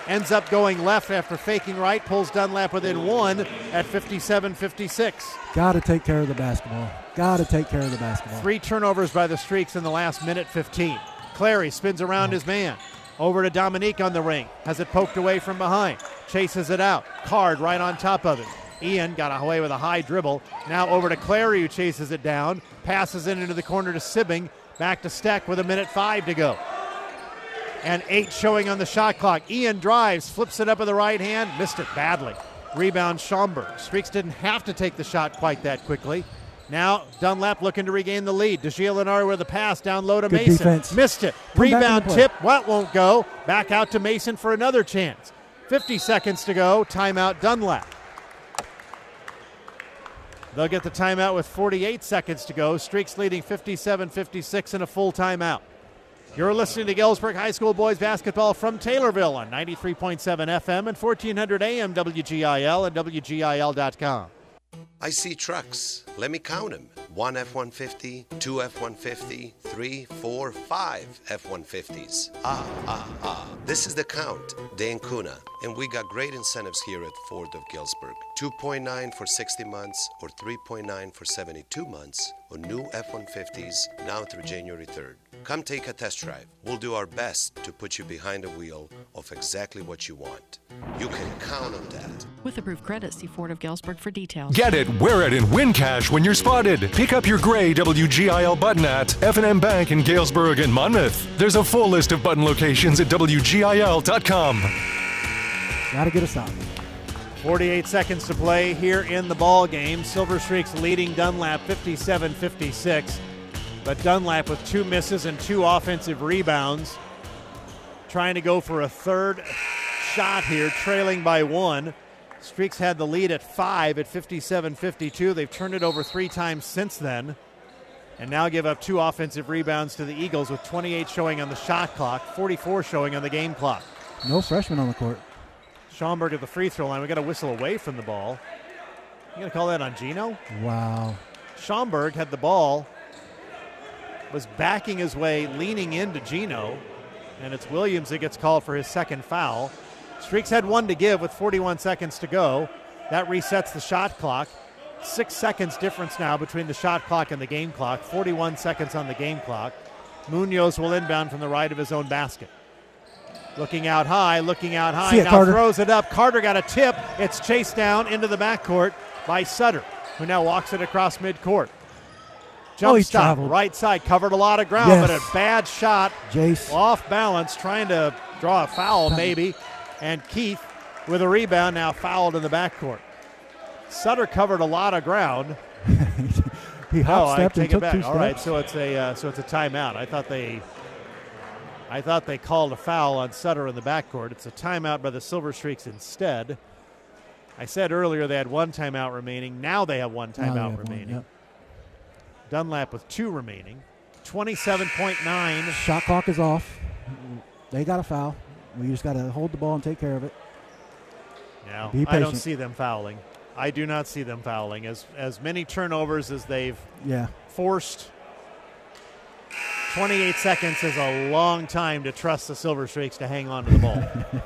ends up going left after faking right, pulls Dunlap within one at fifty-seven fifty-six. Got to take care of the basketball. Got to take care of the basketball. Three turnovers by the Streaks in the last minute fifteen. Clary spins around his man. Over to Dominique on the ring. Has it poked away from behind. Chases it out. Card right on top of it. Ian got away with a high dribble. Now over to Clary, who chases it down. Passes it into the corner to Sibbing. Back to Steck with a minute five to go. And eight showing on the shot clock. Ian drives, flips it up with the right hand. Missed it badly. Rebound Schaumburg. Streaks didn't have to take the shot quite that quickly. Now Dunlap looking to regain the lead. DeGiolinari with a pass down low to Good Mason. defense. Missed it. Come Rebound back in the play. tip. What won't go. Back out to Mason for another chance. fifty seconds to go. Timeout Dunlap. They'll get the timeout with forty-eight seconds to go. Streaks leading fifty-seven fifty-six in a full timeout. You're listening to Galesburg High School boys basketball from Taylorville on ninety-three point seven F M and fourteen hundred A M W G I L and W G I L dot com. I see trucks. Let me count them. One F one fifty, two F one fifty, three, four, five F one fifties. Ah, ah, ah. This is the count, Dan Kuna. And we got great incentives here at Ford of Galesburg. two point nine for sixty months or three point nine for seventy-two months on new F one fifties now through January third. Come take a test drive. We'll do our best to put you behind the wheel of exactly what you want. You can count on that. With approved credit, see Ford of Galesburg for details. Get it, wear it, and win cash when you're spotted. Pick up your gray W G I L button at F and M Bank in Galesburg and Monmouth. There's a full list of button locations at W G I L dot com. Got to get us out. forty-eight seconds to play here in the ball game. Silver Streaks leading Dunlap fifty-seven fifty-six. But Dunlap with two misses and two offensive rebounds. Trying to go for a third shot here, trailing by one. Streaks had the lead at five at fifty-seven fifty-two. They've turned it over three times since then. And now give up two offensive rebounds to the Eagles with twenty-eight showing on the shot clock, forty-four showing on the game clock. No freshman on the court. Schaumburg at the free throw line. We got a whistle away from the ball. You going to call that on Gino? Wow. Schaumburg had the ball, was backing his way, leaning into Gino, and it's Williams that gets called for his second foul. Streaks had one to give with forty-one seconds to go. That resets the shot clock. Six seconds difference now between the shot clock and the game clock. forty-one seconds on the game clock. Munoz will inbound from the right of his own basket. Looking out high, looking out high. See it, now Carter. Throws it up. Carter got a tip. It's chased down into the backcourt by Sutter, who now walks it across midcourt. Jump Oh, he stop, traveled. right side, covered a lot of ground, Yes. but a bad shot. Jace. Off balance, trying to draw a foul maybe. And Keith with a rebound, now fouled in the backcourt. Sutter covered a lot of ground. He Oh, hop I stepped take and took it back. two All right, steps. so it's a uh, so it's a timeout. I thought they, I thought they called a foul on Sutter in the backcourt. It's a timeout by the Silver Streaks instead. I said earlier they had one timeout remaining. Now they have one Now they timeout have one, remaining. yep. Dunlap with two remaining. twenty-seven point nine. Shot clock is off. They got a foul. We just got to hold the ball and take care of it. No, Be I don't patient. see them fouling. I do not see them fouling. As as many turnovers as they've Yeah. forced. twenty-eight seconds is a long time to trust the Silver Streaks to hang on to the ball.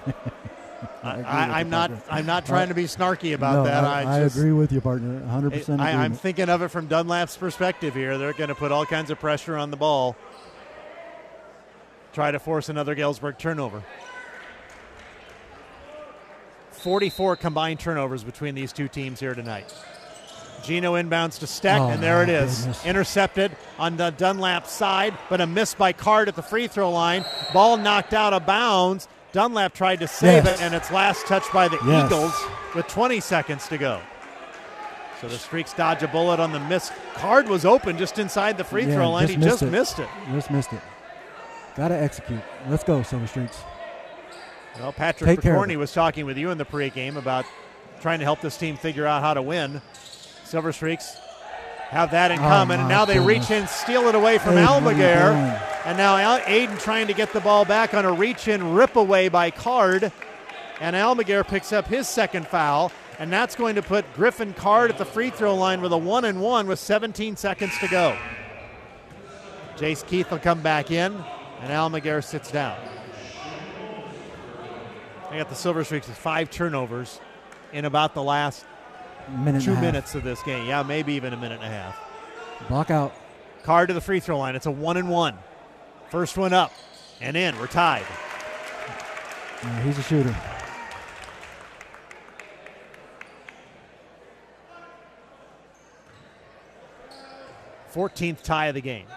I, agree with I, you, I'm not. partner. I'm not trying to be snarky about No, that. I, I, I just, agree with you, partner. one hundred percent I, I'm agreement. thinking of it from Dunlap's perspective here. They're going to put all kinds of pressure on the ball. Try to force another Galesburg turnover. forty-four combined turnovers between these two teams here tonight. Gino inbounds to Steck, Oh, and there it my is. goodness. Intercepted on the Dunlap side, but a miss by Card at the free throw line. Ball knocked out of bounds. Dunlap tried to save Yes. it, and it's last touched by the Yes. Eagles with twenty seconds to go. So the Streaks dodge a bullet on the miss. Card was open just inside the free Yeah, throw line. just He missed just it. missed it. Just missed it. Got to execute. Let's go, Silver Streaks. Well, Patrick Take care of McCorney it. was talking with you in the pregame about trying to help this team figure out how to win. Silver Streaks have that in Oh, common, and my now they reach goodness. in, steal it away from Aiden, what are you Almaguer. doing? And now Al- Aiden trying to get the ball back on a reach-in rip away by Card. And Almaguer picks up his second foul, and that's going to put Griffin Card at the free throw line with a one and one with seventeen seconds to go. Jace Keith will come back in, and Almaguer sits down. I got the Silver Streaks with five turnovers in about the last Minute two and a half. minutes of this game. Yeah, maybe even a minute and a half. Block out. Card to the free throw line. It's a one and one. First one up and in. We're tied. Yeah, he's a shooter. fourteenth tie of the game.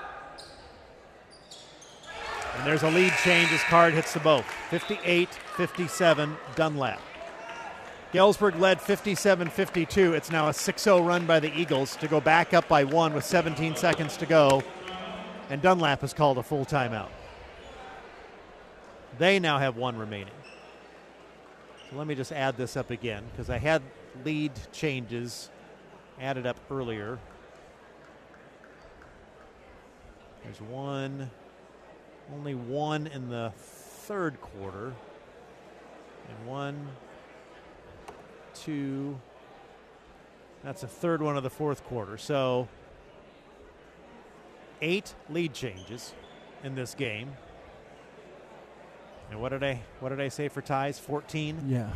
And there's a lead change as Card hits the both. fifty-eight fifty-seven Dunlap. Galesburg led fifty-seven fifty-two. It's now a six oh run by the Eagles to go back up by one with seventeen seconds to go. And Dunlap has called a full timeout. They now have one remaining. So let me just add this up again because I had lead changes added up earlier. There's one, only one in the third quarter. And one, two, that's a third one of the fourth quarter. So eight lead changes in this game. And what did I what did I say for ties? fourteen? Yeah.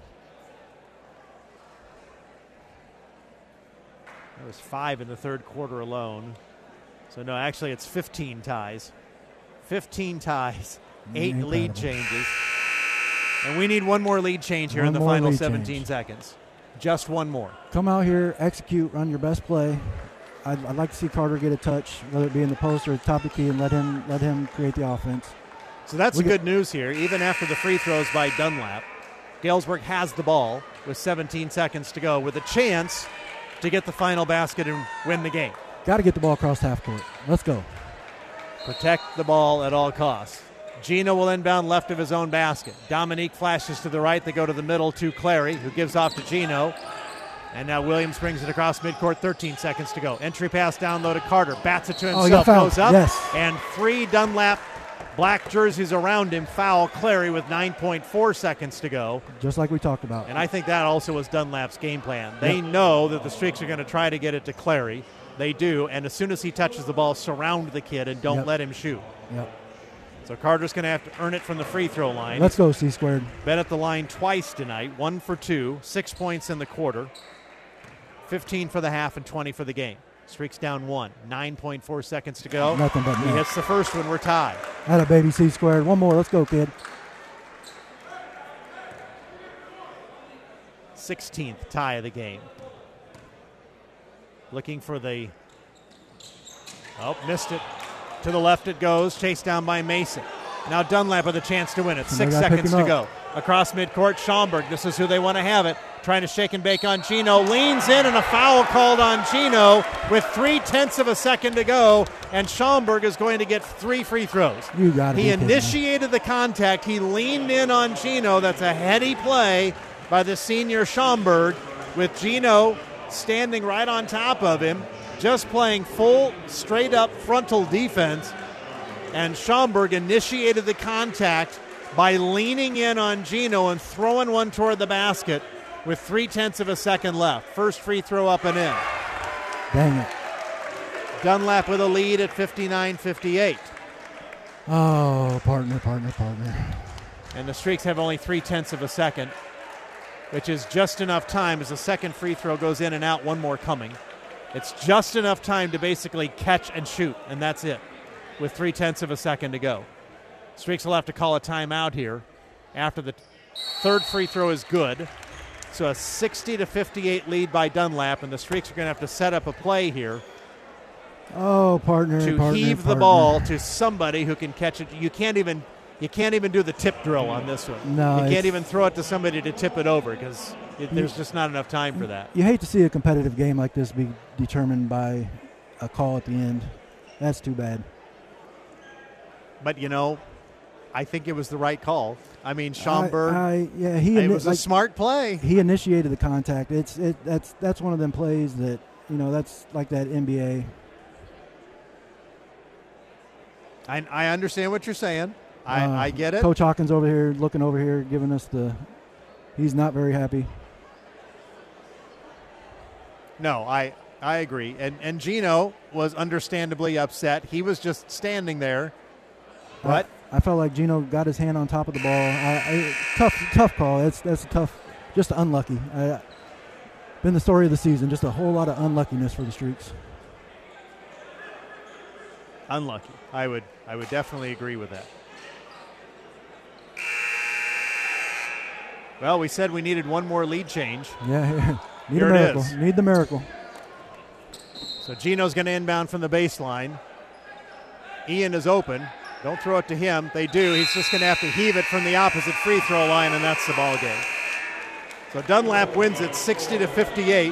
There was five in the third quarter alone. So no, actually it's fifteen ties. fifteen ties, eight Incredible. lead changes. And we need one more lead change here One in the more final lead seventeen change. seconds. Just one more. Come out here, execute, run your best play. I'd, I'd like to see Carter get a touch, whether it be in the post or top of the key, and let him let him create the offense. So that's We the got- good news here. Even after the free throws by Dunlap, Galesburg has the ball with seventeen seconds to go with a chance to get the final basket and win the game. Got to get the ball across half court. Let's go. Protect the ball at all costs. Gino will inbound left of his own basket. Dominique flashes to the right. They go to the middle to Clary, who gives off to Gino. And now Williams brings it across midcourt, thirteen seconds to go. Entry pass down low to Carter. Bats it to Oh, he got himself, fouled. goes up. Yes. And three Dunlap black jerseys around him foul Clary with nine point four seconds to go. Just like we talked about. And I think that also was Dunlap's game plan. They Yep. know that the Streaks are going to try to get it to Clary. They do, and as soon as he touches the ball, surround the kid and don't Yep. let him shoot. Yep. So Carter's going to have to earn it from the free throw line. Let's go, C squared. Been at the line twice tonight, one for two, six points in the quarter, fifteen for the half and twenty for the game. Streaks down one, nine point four seconds to go. Nothing but He net. hits the first one, we're tied. Atta baby, C squared. One more. Let's go, kid. sixteenth tie of the game. Looking for the, oh, missed it. To the left it goes, chased down by Mason. Now Dunlap with a chance to win it. Somebody Six gotta pick seconds him to up. go. Across midcourt, Schaumburg. This is who they want to have it. Trying to shake and bake on Gino. Leans in and a foul called on Gino with three-tenths of a second to go. And Schaumburg is going to get three free throws. You got it. He initiated the contact. He leaned in on Gino. That's a heady play by the senior Schaumburg with Gino standing right on top of him, just playing full, straight-up frontal defense. And Schaumburg initiated the contact by leaning in on Gino and throwing one toward the basket with three-tenths of a second left. First free throw up and in. Dang it. Dunlap with a lead at fifty-nine fifty-eight. Oh, partner, partner, partner. And the Streaks have only three-tenths of a second, which is just enough time as the second free throw goes in and out, one more coming. It's just enough time to basically catch and shoot, and that's it, with three-tenths of a second to go. Streaks will have to call a timeout here after the third free throw is good. So a sixty to fifty-eight lead by Dunlap, and the Streaks are going to have to set up a play here Oh, partner, to partner, heave the partner. ball to somebody who can catch it. You can't even you can't even do the tip drill on this one. No, you can't it's- even throw it to somebody to tip it over because there's just not enough time for that. You hate to see a competitive game like this be determined by a call at the end. That's too bad. But you know, I think it was the right call. I mean, Schaumburg. I, I, yeah, he. It ini- was a like, smart play. He initiated the contact. It's it. That's that's one of them plays that you know. That's like that N B A. I, I understand what you're saying. I, Uh, I get it. Coach Hawkins over here, looking over here, giving us the. He's not very happy. No, I I agree. And and Gino was understandably upset. He was just standing there. But I felt like Gino got his hand on top of the ball. I, I, tough, tough call. That's that's tough. Just unlucky. I, been the story of the season. Just a whole lot of unluckiness for the Streaks. Unlucky. I would I would definitely agree with that. Well, we said we needed one more lead change. Yeah, need Here a miracle. it is. Need the miracle. So Gino's going to inbound from the baseline. Ian is open. Don't throw it to him. They do. He's just going to have to heave it from the opposite free throw line, and that's the ball game. So Dunlap wins it sixty to fifty-eight.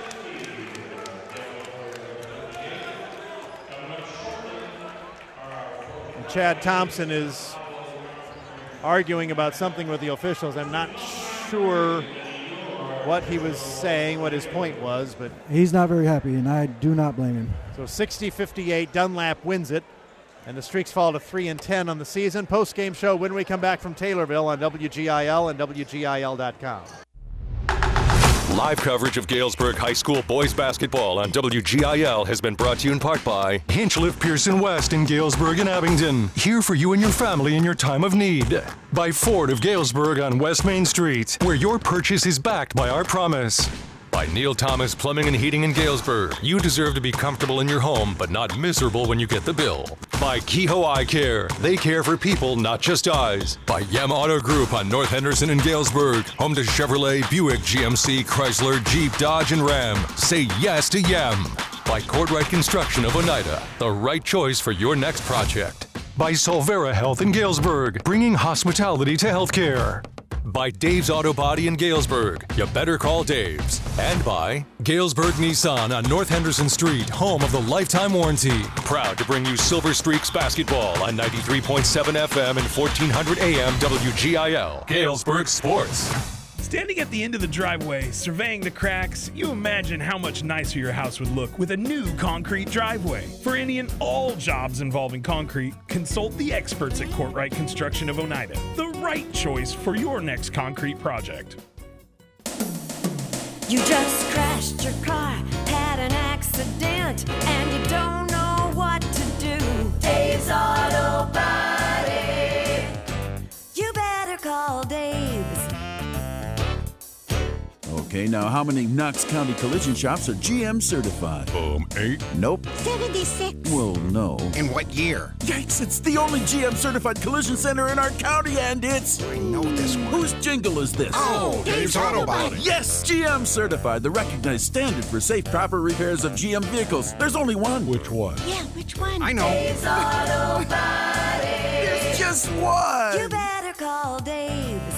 And Chad Thompson is arguing about something with the officials. I'm not sure what he was saying, what his point was, but He's not very happy, and I do not blame him. so sixty fifty-eight, Dunlap wins it, and the Streaks fall to three and ten on the season. Post-game show when we come back from Taylorville on W G I L and W G I L dot com. Live coverage of Galesburg High School boys basketball on W G I L has been brought to you in part by Hinchliff Pearson West in Galesburg and Abington. Here for you and your family in your time of need. By Ford of Galesburg on West Main Street, where your purchase is backed by our promise. By Neil Thomas Plumbing and Heating in Galesburg. You deserve to be comfortable in your home, but not miserable when you get the bill. By Kehoe Eye Care. They care for people, not just eyes. By Yem Auto Group on North Henderson in Galesburg. Home to Chevrolet, Buick, G M C, Chrysler, Jeep, Dodge, and Ram. Say yes to Yem. By Cordwright Construction of Oneida. The right choice for your next project. By Solvera Health in Galesburg. Bringing hospitality to healthcare. By Dave's Auto Body in Galesburg. You better call Dave's. And by Galesburg Nissan on North Henderson Street, home of the lifetime warranty. Proud to bring you Silver Streaks basketball on ninety-three point seven F M and fourteen hundred A M W G I L. Galesburg Sports. Standing at the end of the driveway, surveying the cracks, you imagine how much nicer your house would look with a new concrete driveway. For any and all jobs involving concrete, consult the experts at Courtright Construction of Oneida. The right choice for your next concrete project. You just crashed your car, had an accident, and you don't know what to do. Dave's Auto Body. You better call Dave's. Okay, now how many Knox County collision shops are G M certified? Um, eight. Nope. seventy-six. Well, no. In what year? Yikes, it's the only G M certified collision center in our county, and it's... I know this one. Whose jingle is this? Oh, Dave's Auto Body. Yes, G M certified, the recognized standard for safe, proper repairs of G M vehicles. There's only one. Which one? Yeah, which one? I know. Dave's Auto Body. There's just one. You better call Dave's.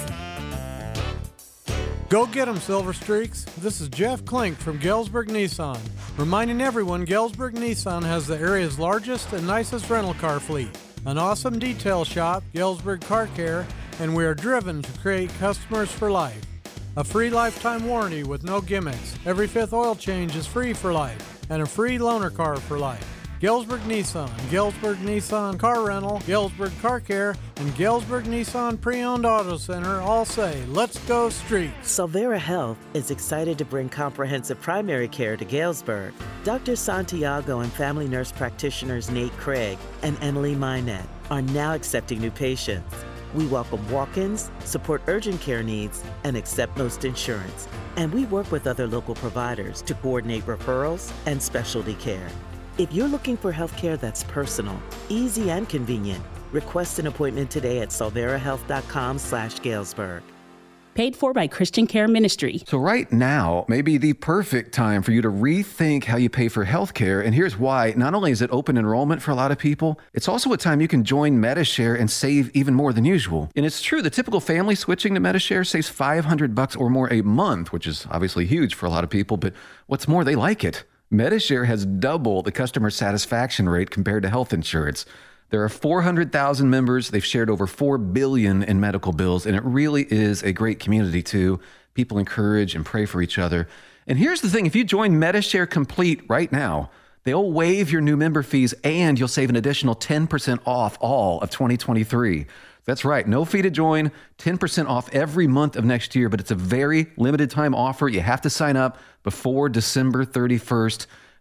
Go get 'em, Silver Streaks. This is Jeff Klink from Galesburg Nissan, reminding everyone Galesburg Nissan has the area's largest and nicest rental car fleet, an awesome detail shop, Galesburg Car Care, and we are driven to create customers for life. A free lifetime warranty with no gimmicks. Every fifth oil change is free for life, and a free loaner car for life. Galesburg Nissan, Galesburg Nissan Car Rental, Galesburg Car Care, and Galesburg Nissan Pre-Owned Auto Center all say, let's go Streaks. Solvera Health is excited to bring comprehensive primary care to Galesburg. Doctor Santiago and family nurse practitioners Nate Craig and Emily Minette are now accepting new patients. We welcome walk-ins, support urgent care needs, and accept most insurance. And we work with other local providers to coordinate referrals and specialty care. If you're looking for health care that's personal, easy, and convenient, request an appointment today at solverahealth.com slash Galesburg. Paid for by Christian Care Ministry. So right now may be the perfect time for you to rethink how you pay for healthcare. And here's why. Not only is it open enrollment for a lot of people, it's also a time you can join Medishare and save even more than usual. And it's true, the typical family switching to Medishare saves five hundred bucks or more a month, which is obviously huge for a lot of people. But what's more, they like it. Medishare has double the customer satisfaction rate compared to health insurance. There are four hundred thousand members. They've shared over four billion dollars in medical bills, and it really is a great community, too. People encourage and pray for each other. And here's the thing. If you join Medishare Complete right now, they'll waive your new member fees, and you'll save an additional ten percent off all of twenty twenty-three. That's right. No fee to join, ten percent off every month of next year, but it's a very limited time offer. You have to sign up before December thirty-first.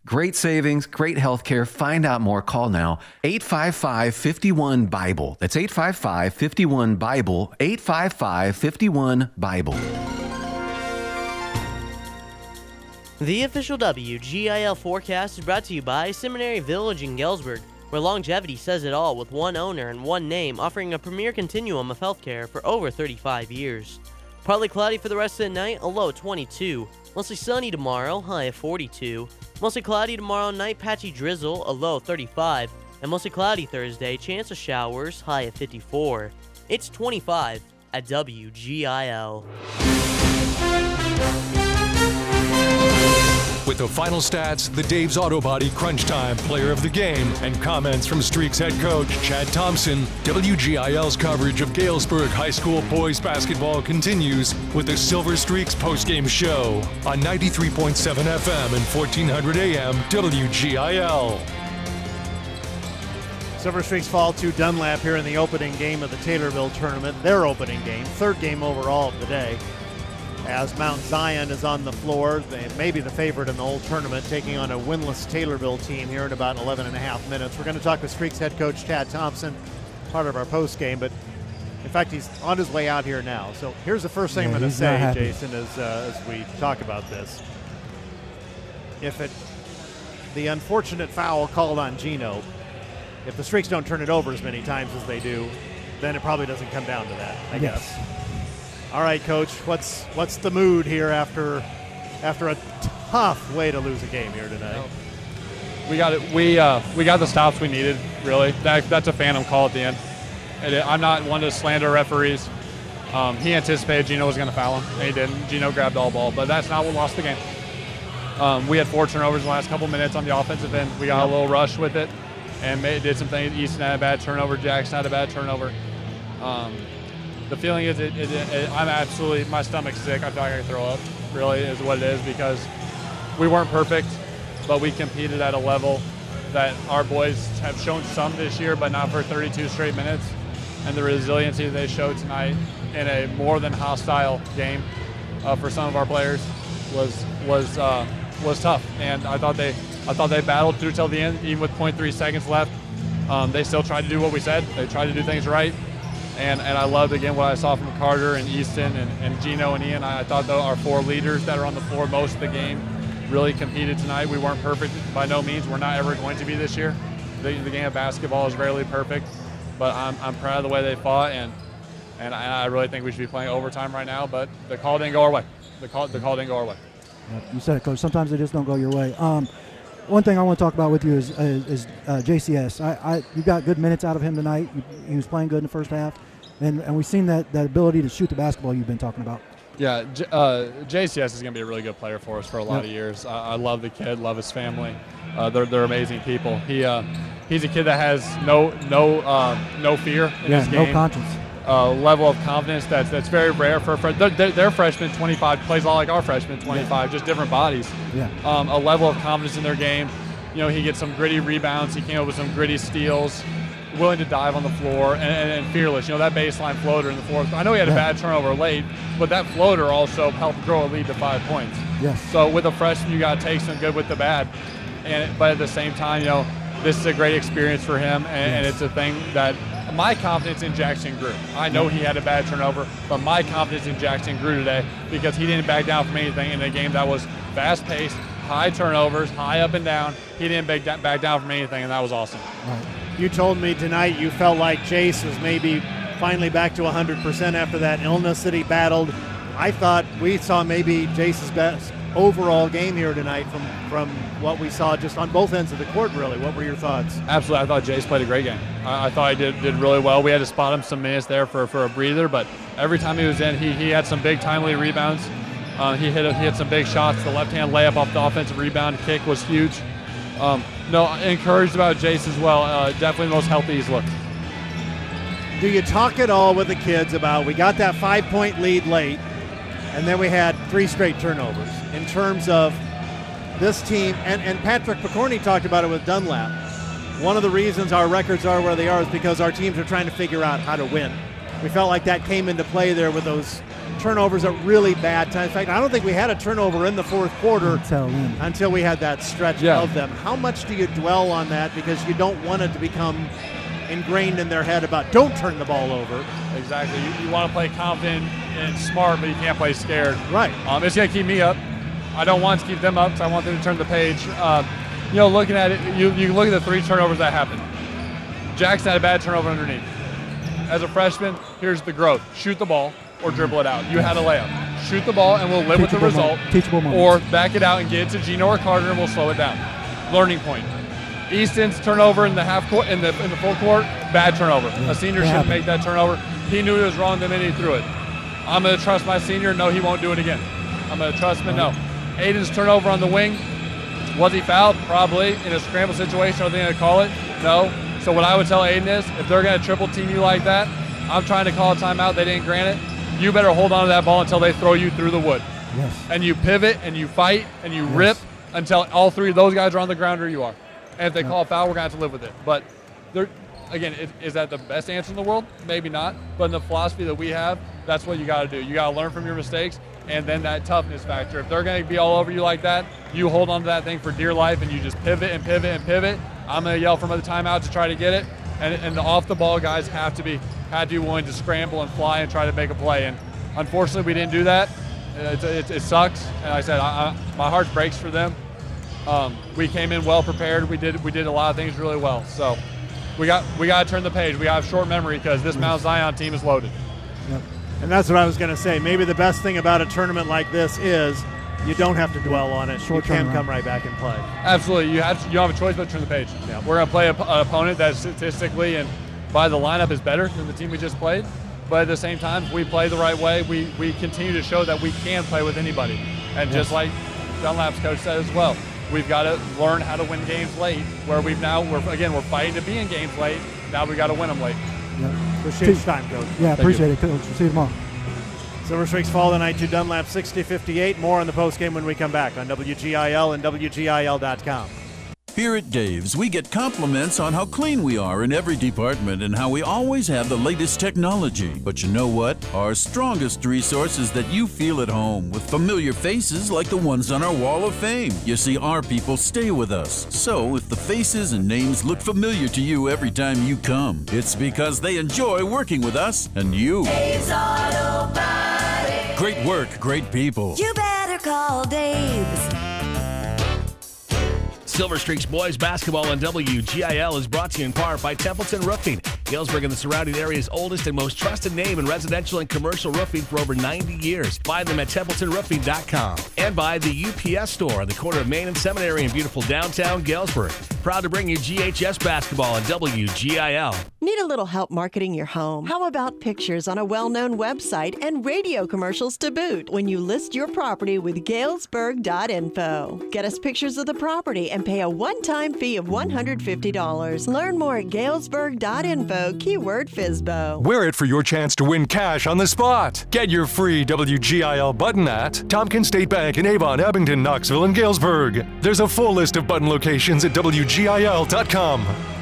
Great savings, great health care. Find out more. Call now. eight five five, five one, Bible. That's eight five five, five one, Bible. eight five five, five one, Bible. The official W G I L forecast is brought to you by Seminary Village in Galesburg, where longevity says it all with one owner and one name, offering a premier continuum of healthcare for over thirty-five years. Partly cloudy for the rest of the night, a low twenty-two. Mostly sunny tomorrow, high of forty-two. Mostly cloudy tomorrow night, patchy drizzle, a low thirty-five. And mostly cloudy Thursday, chance of showers, high of fifty-four. It's twenty-five at W G I L. With the final stats, the Dave's Auto Body Crunch Time Player of the Game, and comments from Streaks head coach Chad Thompson, W G I L's coverage of Galesburg High School boys basketball continues with the Silver Streaks postgame show on ninety-three point seven F M and fourteen hundred A M W G I L. Silver Streaks fall to Dunlap here in the opening game of the Taylorville tournament, their opening game, third game overall of the day. As Mount Zion is on the floor, they may be the favorite in the whole tournament, taking on a winless Taylorville team here in about eleven and a half minutes. We're going to talk with Streaks head coach Chad Thompson, part of our post game, but in fact, he's on his way out here now. So here's the first thing Yeah, I'm going to he's not say, happy. Jason, as, uh, as we talk about this. If it, the unfortunate foul called on Gino, if the Streaks don't turn it over as many times as they do, then it probably doesn't come down to that, I Yes. guess. All right, Coach, what's what's the mood here after after a tough way to lose a game here tonight? We got it. We uh, we got the stops we needed. Really, that, that's a phantom call at the end. And it, I'm not one to slander referees. Um, he anticipated Gino was going to foul him, and he didn't. Gino grabbed all ball, but that's not what lost the game. Um, we had four turnovers in the last couple minutes on the offensive end. We got a little rush with it, and made, did some things. Easton had a bad turnover. Jackson had a bad turnover. Um, The feeling is, it, it, it, I'm absolutely, my stomach's sick. I feel like I can throw up, really, is what it is, because we weren't perfect, but we competed at a level that our boys have shown some this year, but not for thirty-two straight minutes. And the resiliency they showed tonight in a more than hostile game uh, for some of our players was was uh, was tough. And I thought they I thought they battled through till the end, even with point three seconds left. Um, they still tried to do what we said. They tried to do things right. And, and I loved, again, what I saw from Carter and Easton and, and Gino and Ian. I, I thought, though, our four leaders that are on the floor most of the game really competed tonight. We weren't perfect by no means. We're not ever going to be this year. The, the game of basketball is rarely perfect. But I'm, I'm proud of the way they fought, and and I, I really think we should be playing overtime right now. But the call didn't go our way. The call, the call didn't go our way. Yep, you said it, Coach. Sometimes they just don't go your way. Um, one thing I want to talk about with you is, is, is uh, J C S. I, I, you got good minutes out of him tonight. You, he was playing good in the first half. And, and we've seen that, that ability to shoot the basketball you've been talking about. Yeah, J- uh, J C S is going to be a really good player for us for a lot Yep. of years. I, I love the kid, love his family. Uh, they're, they're amazing people. He uh, he's a kid that has no no uh, no fear in Yeah, his no game. conscience. Uh, level of confidence that's that's very rare for a fre- their, their, their freshman twenty-five plays a lot like our freshman twenty-five, just different bodies. Yeah. Um, a level of confidence in their game. You know, he gets some gritty rebounds. He came up with some gritty steals. Willing to dive on the floor, and, and, and fearless. You know, that baseline floater in the fourth. I know he had a Yeah. bad turnover late, but that floater also helped grow a lead to five points. Yes. So with a freshman, you got to take some good with the bad. And but at the same time, you know, this is a great experience for him, and, and it's a thing that my confidence in Jackson grew. I know he had a bad turnover, but my confidence in Jackson grew today because he didn't back down from anything in a game that was fast-paced, high turnovers, high up and down. He didn't back, da- back down from anything, and that was awesome. Right. You told me tonight you felt like Jace was maybe finally back to one hundred percent after that illness that he battled. I thought we saw maybe Jace's best overall game here tonight from, from what we saw just on both ends of the court, really. What were your thoughts? Absolutely. I thought Jace played a great game. I, I thought he did, did really well. We had to spot him some minutes there for, for a breather, but every time he was in, he, he had some big timely rebounds. Uh, he hit a, he hit some big shots. The left-hand layup off the offensive rebound kick was huge. Um, no, encouraged about Jace as well. Uh, definitely the most healthy he's looked. Do you talk at all with the kids about we got that five-point lead late, and then we had three straight turnovers in terms of this team? And, and Patrick Picorni talked about it with Dunlap. One of the reasons our records are where they are is because our teams are trying to figure out how to win. We felt like that came into play there with those turnovers at really bad times. In fact, I don't think we had a turnover in the fourth quarter Until, until we had that stretch Yeah. of them. How much do you dwell on that because you don't want it to become ingrained in their head about don't turn the ball over? Exactly. You, you want to play confident and smart, but you can't play scared. Right. Um, it's going to keep me up. I don't want to keep them up because I want them to turn the page. Uh, you know, looking at it, you, you look at the three turnovers that happened. Jackson had a bad turnover underneath. As a freshman, here's the growth. Shoot the ball or dribble it out. You had a layup. Shoot the ball and we'll live with the Teachable result. moment. Teachable moments. Or back it out and get it to Gino or Carter and we'll slow it down. Learning point. Easton's turnover in the half court, in the in the full court, bad turnover. A senior shouldn't make that turnover. He knew it was wrong the minute he threw it. I'm going to trust my senior. No, he won't do it again. I'm going to trust him. No. Aiden's turnover on the wing. Was he fouled? Probably. In a scramble situation, are they going to call it? No. So what I would tell Aiden is, if they're going to triple team you like that, I'm trying to call a timeout. They didn't grant it. You better hold on to that ball until they throw you through the wood. Yes. And you pivot and you fight and you rip until all three of those guys are on the ground or you are. And if they call a foul, we're going to have to live with it. But they're, again, is, is that the best answer in the world? Maybe not. But in the philosophy that we have, that's what you got to do. You got to learn from your mistakes and then that toughness factor. If they're going to be all over you like that, you hold on to that thing for dear life and you just pivot and pivot and pivot. I'm going to yell from the timeout to try to get it. And, and the off-the-ball guys have to be had to be willing to scramble and fly and try to make a play. And unfortunately, we didn't do that. It, it, it sucks. And like I said, I, I, my heart breaks for them. Um, we came in well prepared. We did we did a lot of things really well. So we got we got to turn the page. We got short memory because this Mount Zion team is loaded. Yep. And that's what I was going to say. Maybe the best thing about a tournament like this is you don't have to dwell on it. Short you can turnaround. come right back and play. Absolutely. You have you don't have a choice but to turn the page. Yeah. We're going to play a, an opponent that statistically and by the lineup is better than the team we just played. But at the same time, if we play the right way, we, we continue to show that we can play with anybody. And Yes. just like Dunlap's coach said as well, we've got to learn how to win games late, where we've now, we're again, we're fighting to be in games late. Now we got to win them late. Yeah. Appreciate your time, Coach. Yeah, Thank appreciate you. it, Coach. We'll see you tomorrow. Silver Streaks fall tonight to Dunlap sixty fifty-eight. More on the postgame when we come back on W G I L and W G I L dot com. Here at Dave's, we get compliments on how clean we are in every department and how we always have the latest technology. But you know what? Our strongest resource is that you feel at home with familiar faces like the ones on our Wall of Fame. You see, our people stay with us. So if the faces and names look familiar to you every time you come, it's because they enjoy working with us and you. Dave's Auto Body. Great work, great people. You better call Dave's. Silver Streaks Boys Basketball on W G I L is brought to you in part by Templeton Roofing, Galesburg and the surrounding area's oldest and most trusted name in residential and commercial roofing for over ninety years. Find them at templeton roofing dot com. And by the U P S store on the corner of Main and Seminary in beautiful downtown Galesburg. Proud to bring you G H S Basketball on W G I L. Need a little help marketing your home? How about pictures on a well-known website and radio commercials to boot when you list your property with galesburg dot info? Get us pictures of the property and pay a one-time fee of one hundred fifty dollars. Learn more at galesburg dot info, keyword F S B O. Wear it for your chance to win cash on the spot. Get your free W G I L button at Tompkins State Bank in Avon, Abington, Knoxville, and Galesburg. There's a full list of button locations at W G I L dot com.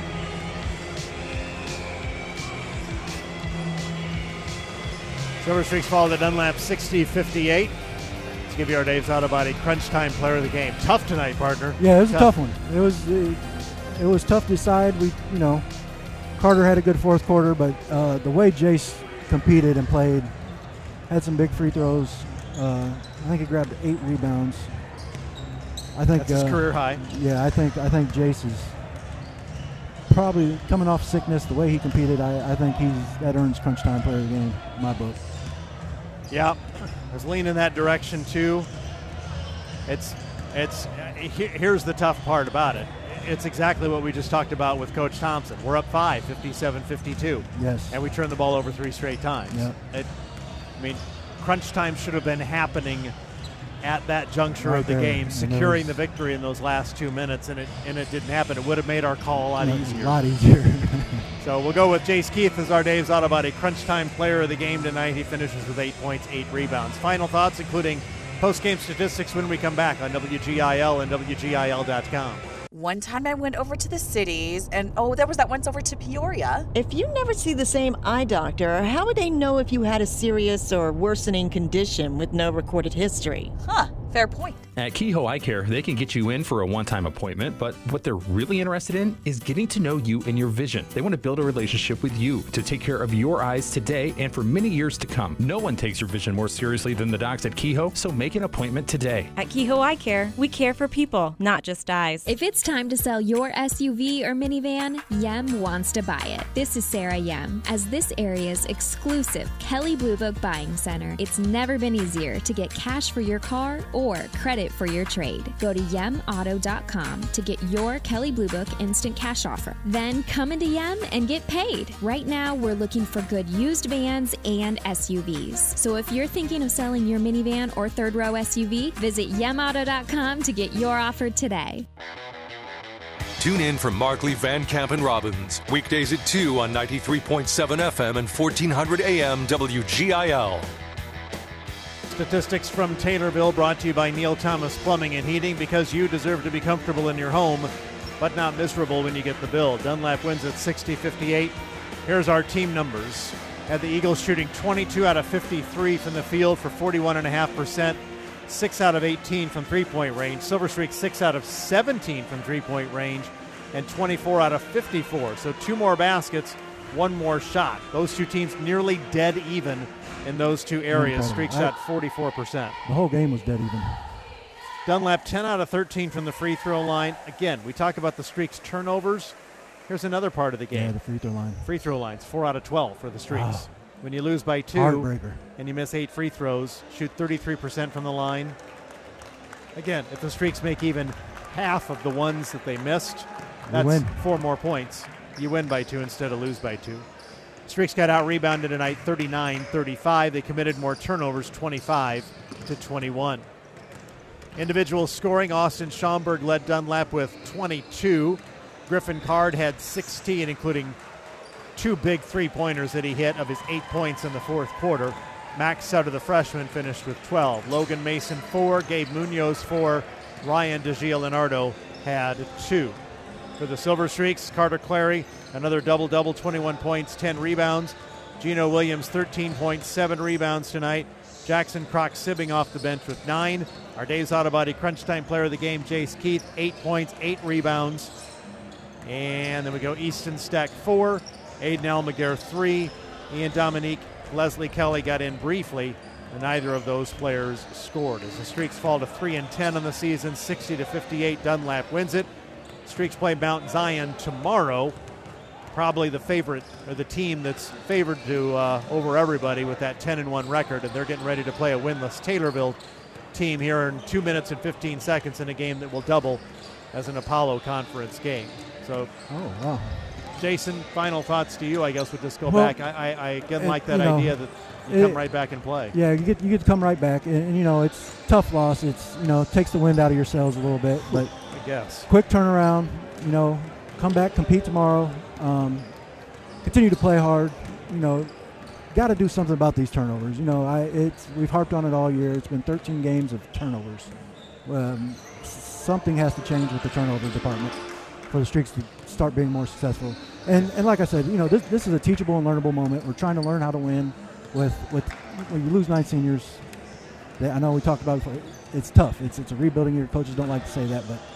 Silver Streaks fall to Dunlap sixty fifty-eight. Let's give you our Dave's Auto Body Crunch Time Player of the Game. Tough tonight, partner. Yeah, it was a tough one. It was it, it was tough to decide. We, you know, Carter had a good fourth quarter, but uh, the way Jace competed and played, had some big free throws. Uh, I think he grabbed eight rebounds. I think That's his uh, career high. Yeah, I think I think Jace is probably coming off sickness. The way he competed, I, I think he's that earns Crunch Time Player of the Game in my book. Yeah, I was leaning that direction too. It's, it's. Uh, he, here's the tough part about it. It's exactly what we just talked about with Coach Thompson. We're up five, fifty-seven fifty-two. Yes. And we turned the ball over three straight times. Yeah. It, I mean, crunch time should have been happening at that juncture Right of the there. game, And securing those- the victory in those last two minutes, and it and it didn't happen. It would have made our call a lot Yeah, easier. A lot easier. So we'll go with Jace Keith as our Dave's Auto Body Crunch Time Player of the Game tonight. He finishes with eight points, eight rebounds. Final thoughts, including post-game statistics when we come back on W G I L and W G I L dot com. One time I went over to the cities, and oh, there was that once over to Peoria. If you never see the same eye doctor, how would they know if you had a serious or worsening condition with no recorded history? Huh, fair point. At Kehoe Eye Care, they can get you in for a one-time appointment, but what they're really interested in is getting to know you and your vision. They want to build a relationship with you to take care of your eyes today and for many years to come. No one takes your vision more seriously than the docs at Kehoe, so make an appointment today. At Kehoe Eye Care, we care for people, not just eyes. If it's time to sell your S U V or minivan, Yem wants to buy it. This is Sarah Yem. As this area's exclusive Kelly Blue Book buying center, it's never been easier to get cash for your car or credit for your trade. Go to yem auto dot com to get your Kelly Blue Book instant cash offer. Then come into Yem and get paid. Right now, we're looking for good used vans and S U Vs. So if you're thinking of selling your minivan or third row S U V, visit yem auto dot com to get your offer today. Tune in for Markley, Van Camp, and Robbins. Weekdays at two on ninety-three point seven F M and fourteen hundred A M W G I L. Statistics from Taylorville brought to you by Neil Thomas Plumbing and Heating, because you deserve to be comfortable in your home, but not miserable when you get the bill. Dunlap wins at sixty fifty-eight. Here's our team numbers. Had the Eagles shooting twenty-two out of fifty-three from the field for forty-one point five percent, six out of eighteen from three-point range. Silver Streak six out of seventeen from three-point range, and twenty-four out of fifty-four. So two more baskets, one more shot. Those two teams nearly dead even in those two areas. Streak shot forty-four percent. The whole game was dead even. Dunlap ten out of thirteen from the free throw line. Again, we talk about the Streaks turnovers. Here's another part of the game. Yeah, the free throw line. Free throw lines, four out of twelve for the Streaks. Wow. When you lose by two Heartbreaker. and you miss eight free throws, shoot thirty-three percent from the line. Again, if the Streaks make even half of the ones that they missed, that's win. four more points. You win by two instead of lose by two. Streaks got out-rebounded tonight, thirty-nine thirty-five. They committed more turnovers, twenty-five to twenty-one. Individual scoring, Austin Schaumburg led Dunlap with twenty-two. Griffin Card had sixteen, including two big three-pointers that he hit of his eight points in the fourth quarter. Max Sutter, the freshman, finished with twelve. Logan Mason, four. Gabe Munoz, four. Ryan DeGio-Leonardo had two. For the Silver Streaks, Carter Clary, another double-double, twenty-one points, ten rebounds. Gino Williams, thirteen points, seven rebounds tonight. Jackson Croc-Sibbing off the bench with nine. Our Dave's Auto Body Crunch Time player of the game, Jace Keith, eight points, eight rebounds. And then we go Easton Stack, four. Aiden Almaguer, three. Ian Dominique, Leslie Kelly got in briefly, and neither of those players scored. As the Streaks fall to three and ten on the season, sixty to fifty-eight, Dunlap wins it. Streaks play Mount Zion tomorrow. Probably the favorite, or the team that's favored to uh, over everybody with that ten and one record, and they're getting ready to play a winless Taylorville team here in two minutes and fifteen seconds in a game that will double as an Apollo Conference game. So, oh wow, Jason, final thoughts to you, I guess, would just go well, back. I, I, I again it, like that you know, idea that you it, come right back and play. Yeah, you get you get to come right back, and, and you know it's tough loss. It's you know it takes the wind out of your sails a little bit, but I guess quick turnaround. You know, come back, compete tomorrow. Um, continue to play hard. You know, got to do something about these turnovers. You know, I it's we've harped on it all year. It's been thirteen games of turnovers. Um, something has to change with the turnover department for the Streaks to start being more successful. And and like I said, you know, this this is a teachable and learnable moment. We're trying to learn how to win. With with when you lose nine seniors, they, I know we talked about it before. It's tough. It's it's a rebuilding year. Coaches don't like to say that, but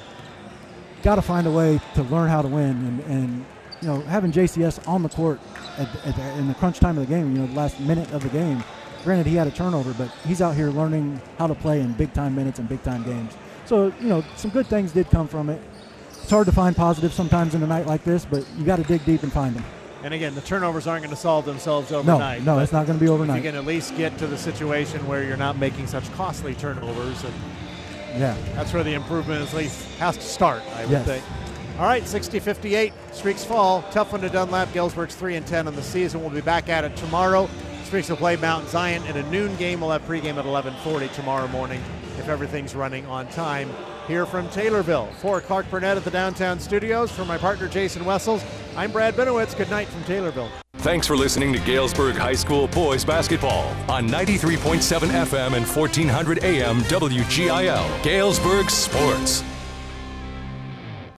got to find a way to learn how to win. And, and you know, having J C S on the court at, at the, in the crunch time of the game, you know, the last minute of the game. Granted, he had a turnover, but he's out here learning how to play in big time minutes and big time games. So you know, some good things did come from it. It's hard to find positives sometimes in a night like this, but you got to dig deep and find them. And again, the turnovers aren't going to solve themselves overnight. No, no, it's not going to be overnight. If you can at least get to the situation where you're not making such costly turnovers, and yeah, that's where the improvement at least has to start, I would yes. think. All right, sixty fifty-eight, Streaks fall. Tough one to Dunlap. Galesburg's three and ten on the season. We'll be back at it tomorrow. Streaks will play Mount Zion in a noon game. We'll have pregame at eleven forty tomorrow morning if everything's running on time. Here from Taylorville, for Clark Burnett at the downtown studios, for my partner Jason Wessels, I'm Brad Benowitz. Good night from Taylorville. Thanks for listening to Galesburg High School boys basketball on ninety-three point seven F M and fourteen hundred A M W G I L. Galesburg Sports.